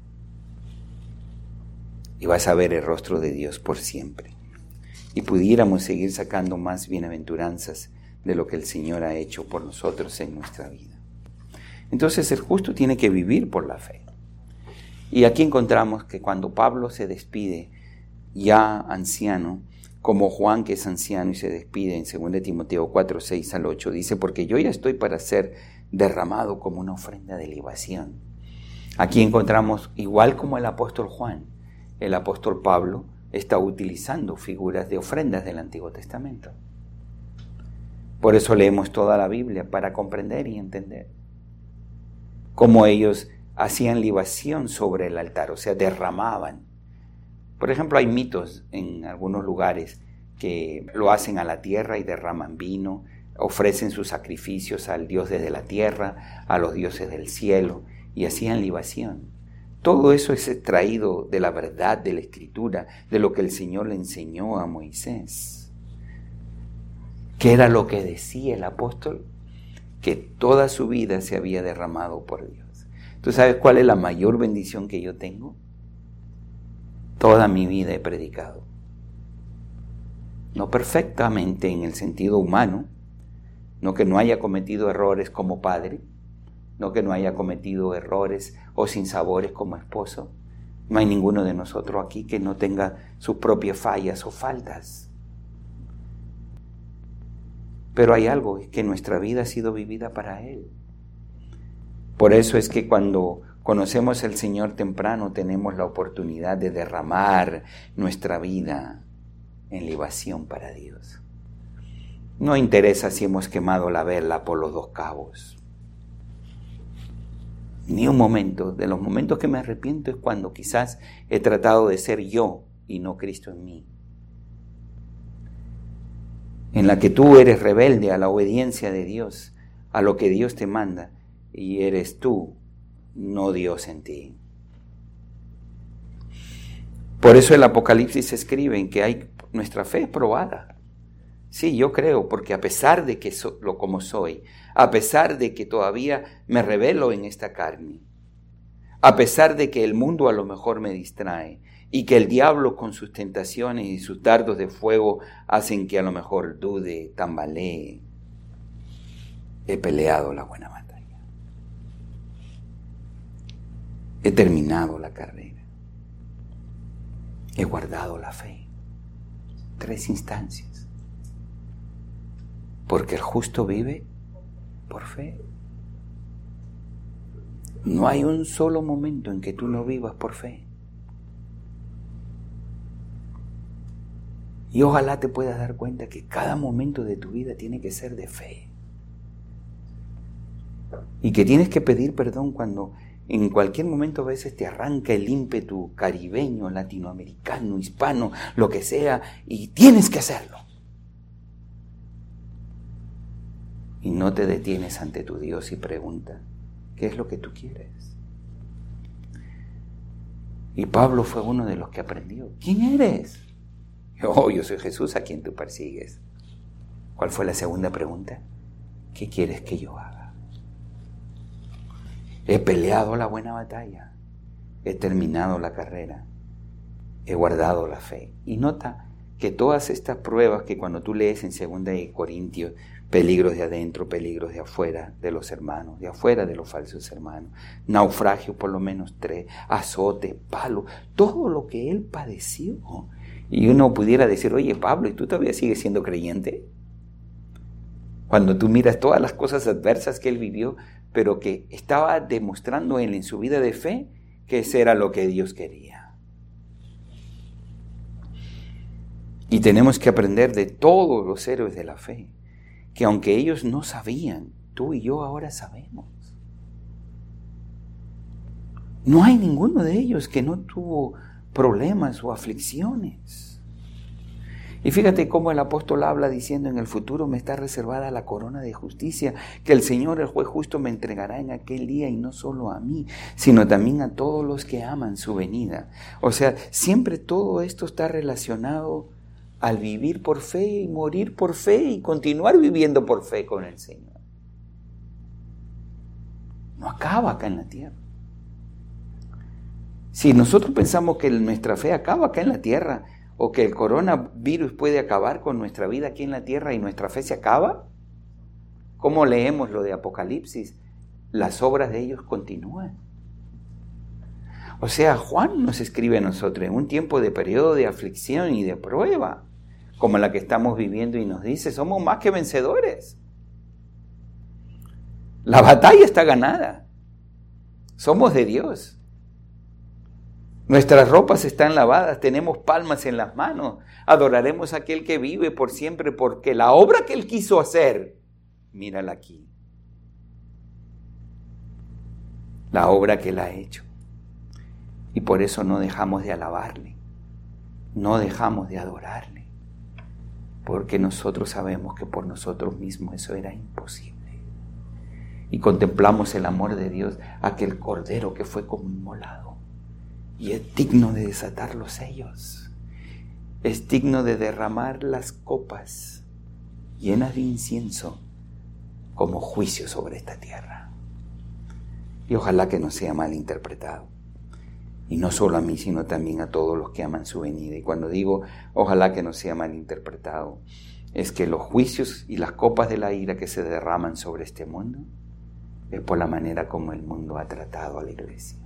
Y vas a ver el rostro de Dios por siempre. Y pudiéramos seguir sacando más bienaventuranzas de lo que el Señor ha hecho por nosotros en nuestra vida. Entonces el justo tiene que vivir por la fe. Y aquí encontramos que cuando Pablo se despide, ya anciano, como Juan que es anciano y se despide en 2 Timoteo 4, 6 al 8, dice, porque yo ya estoy para ser derramado como una ofrenda de libación. Aquí encontramos, igual como el apóstol Juan, el apóstol Pablo está utilizando figuras de ofrendas del Antiguo Testamento. Por eso leemos toda la Biblia, para comprender y entender cómo ellos hacían libación sobre el altar, o sea, derramaban. Por ejemplo, hay mitos en algunos lugares que lo hacen a la tierra y derraman vino, ofrecen sus sacrificios al Dios desde la tierra, a los dioses del cielo, y hacían libación. Todo eso es extraído de la verdad de la Escritura, de lo que el Señor le enseñó a Moisés. ¿Qué era lo que decía el apóstol? Que toda su vida se había derramado por Dios. ¿Tú sabes cuál es la mayor bendición que yo tengo? Toda mi vida he predicado. No perfectamente en el sentido humano, no que no haya cometido errores como padre, no que no haya cometido errores o sinsabores como esposo. No hay ninguno de nosotros aquí que no tenga sus propias fallas o faltas. Pero hay algo, es que nuestra vida ha sido vivida para Él. Por eso es que cuando conocemos al Señor temprano, tenemos la oportunidad de derramar nuestra vida en libación para Dios. No interesa si hemos quemado la vela por los 2 cabos. Ni un momento. De los momentos que me arrepiento es cuando quizás he tratado de ser yo y no Cristo en mí. En la que tú eres rebelde a la obediencia de Dios, a lo que Dios te manda, y eres tú, no Dios en ti. Por eso el Apocalipsis escribe en que nuestra fe es probada. Sí, yo creo, porque a pesar de que como soy, a pesar de que todavía me revelo en esta carne, a pesar de que el mundo a lo mejor me distrae y que el diablo con sus tentaciones y sus dardos de fuego hacen que a lo mejor dude, tambalee, he peleado la buena batalla. He terminado la carrera. He guardado la fe. 3 instancias. Porque el justo vive por fe. No hay un solo momento en que tú no vivas por fe. Y ojalá te puedas dar cuenta que cada momento de tu vida tiene que ser de fe. Y que tienes que pedir perdón cuando en cualquier momento a veces te arranca el ímpetu caribeño, latinoamericano, hispano, lo que sea, y tienes que hacerlo. Y no te detienes ante tu Dios y pregunta, ¿qué es lo que tú quieres? Y Pablo fue uno de los que aprendió. ¿Quién eres? Oh, yo soy Jesús a quien tú persigues. ¿Cuál fue la segunda pregunta? ¿Qué quieres que yo haga? He peleado la buena batalla. He terminado la carrera. He guardado la fe. Y nota que todas estas pruebas que cuando tú lees en 2 Corintios, peligros de adentro, peligros de afuera de los hermanos, de afuera de los falsos hermanos, naufragio por lo menos 3, azote, palo, todo lo que él padeció. Y uno pudiera decir, oye Pablo, ¿y tú todavía sigues siendo creyente? Cuando tú miras todas las cosas adversas que él vivió, pero que estaba demostrando él en su vida de fe que ese era lo que Dios quería. Y tenemos que aprender de todos los héroes de la fe, que aunque ellos no sabían, tú y yo ahora sabemos. No hay ninguno de ellos que no tuvo problemas o aflicciones. Y fíjate cómo el apóstol habla diciendo, en el futuro me está reservada la corona de justicia, que el Señor, el juez justo, me entregará en aquel día, y no solo a mí, sino también a todos los que aman su venida. O sea, siempre todo esto está relacionado al vivir por fe y morir por fe y continuar viviendo por fe con el Señor. No acaba acá en la tierra. Si nosotros pensamos que nuestra fe acaba acá en la tierra, o que el coronavirus puede acabar con nuestra vida aquí en la tierra y nuestra fe se acaba, ¿cómo leemos lo de Apocalipsis? Las obras de ellos continúan. O sea, Juan nos escribe a nosotros en un tiempo de periodo de aflicción y de prueba, como la que estamos viviendo, y nos dice, somos más que vencedores. La batalla está ganada. Somos de Dios. Nuestras ropas están lavadas, tenemos palmas en las manos. Adoraremos a aquel que vive por siempre, porque la obra que Él quiso hacer, mírala aquí. La obra que Él ha hecho. Y por eso no dejamos de alabarle, no dejamos de adorarle, porque nosotros sabemos que por nosotros mismos eso era imposible. Y contemplamos el amor de Dios, aquel cordero que fue como inmolado. Y es digno de desatar los sellos. Es digno de derramar las copas llenas de incienso como juicio sobre esta tierra. Y ojalá que no sea mal interpretado. Y no solo a mí, sino también a todos los que aman su venida. Y cuando digo ojalá que no sea mal interpretado, es que los juicios y las copas de la ira que se derraman sobre este mundo es por la manera como el mundo ha tratado a la iglesia.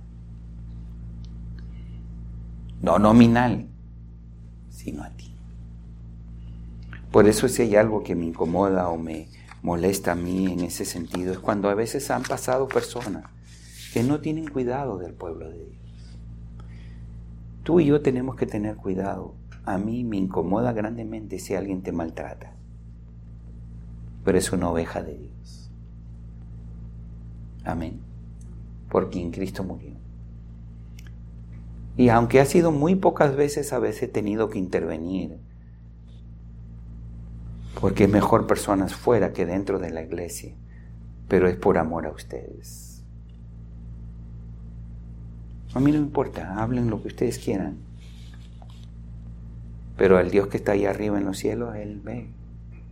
No nominal, sino a ti. Por eso si hay algo que me incomoda o me molesta a mí en ese sentido, es cuando a veces han pasado personas que no tienen cuidado del pueblo de Dios. Tú y yo tenemos que tener cuidado. A mí me incomoda grandemente si alguien te maltrata, pero es una oveja de Dios. Amén. Por quien Cristo murió. Y aunque ha sido muy pocas veces, a veces he tenido que intervenir, porque es mejor personas fuera que dentro de la iglesia, pero es por amor a ustedes. A mí no me importa, hablen lo que ustedes quieran, pero al Dios que está ahí arriba en los cielos, Él ve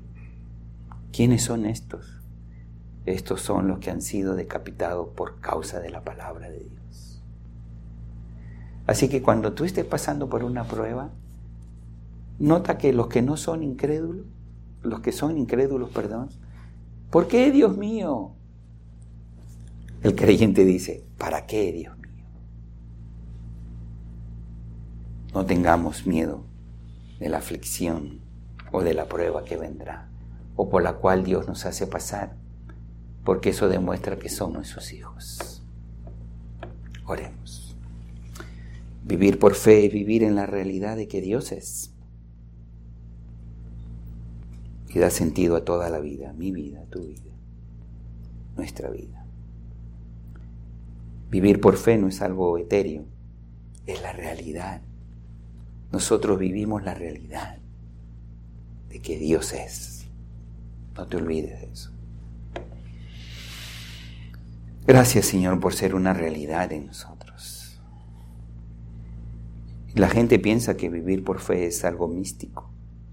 ¿Quiénes son estos? Estos son los que han sido decapitados por causa de la palabra de Dios. Así que cuando tú estés pasando por una prueba, nota que los que son incrédulos, ¿por qué, Dios mío? El creyente dice, ¿para qué, Dios mío? No tengamos miedo de la aflicción o de la prueba que vendrá, o por la cual Dios nos hace pasar, porque eso demuestra que somos sus hijos. Oremos. Vivir por fe es vivir en la realidad de que Dios es. Y da sentido a toda la vida, mi vida, tu vida, nuestra vida. Vivir por fe no es algo etéreo, es la realidad. Nosotros vivimos la realidad de que Dios es. No te olvides de eso. Gracias, Señor, por ser una realidad en nosotros. La gente piensa que vivir por fe es algo místico,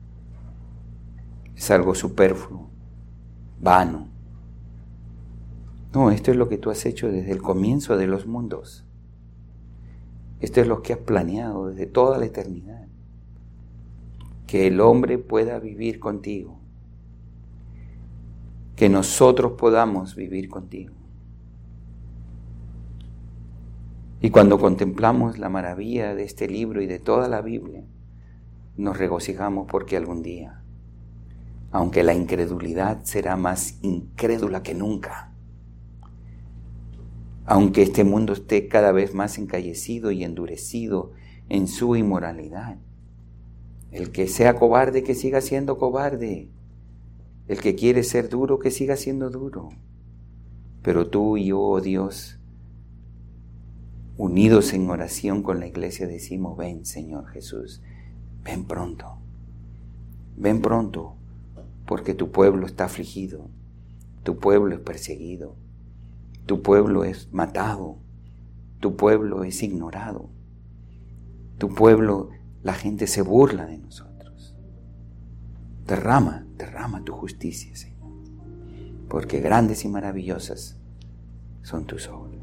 es algo superfluo, vano. No, esto es lo que tú has hecho desde el comienzo de los mundos. Esto es lo que has planeado desde toda la eternidad. Que el hombre pueda vivir contigo. Que nosotros podamos vivir contigo. Y cuando contemplamos la maravilla de este libro y de toda la Biblia, nos regocijamos porque algún día, aunque la incredulidad será más incrédula que nunca, aunque este mundo esté cada vez más encallecido y endurecido en su inmoralidad, el que sea cobarde, que siga siendo cobarde, el que quiere ser duro, que siga siendo duro, pero tú y yo, oh Dios, unidos en oración con la iglesia, decimos, ven, Señor Jesús, ven pronto, porque tu pueblo está afligido, tu pueblo es perseguido, tu pueblo es matado, tu pueblo es ignorado, tu pueblo, la gente se burla de nosotros. Derrama tu justicia, Señor, porque grandes y maravillosas son tus obras.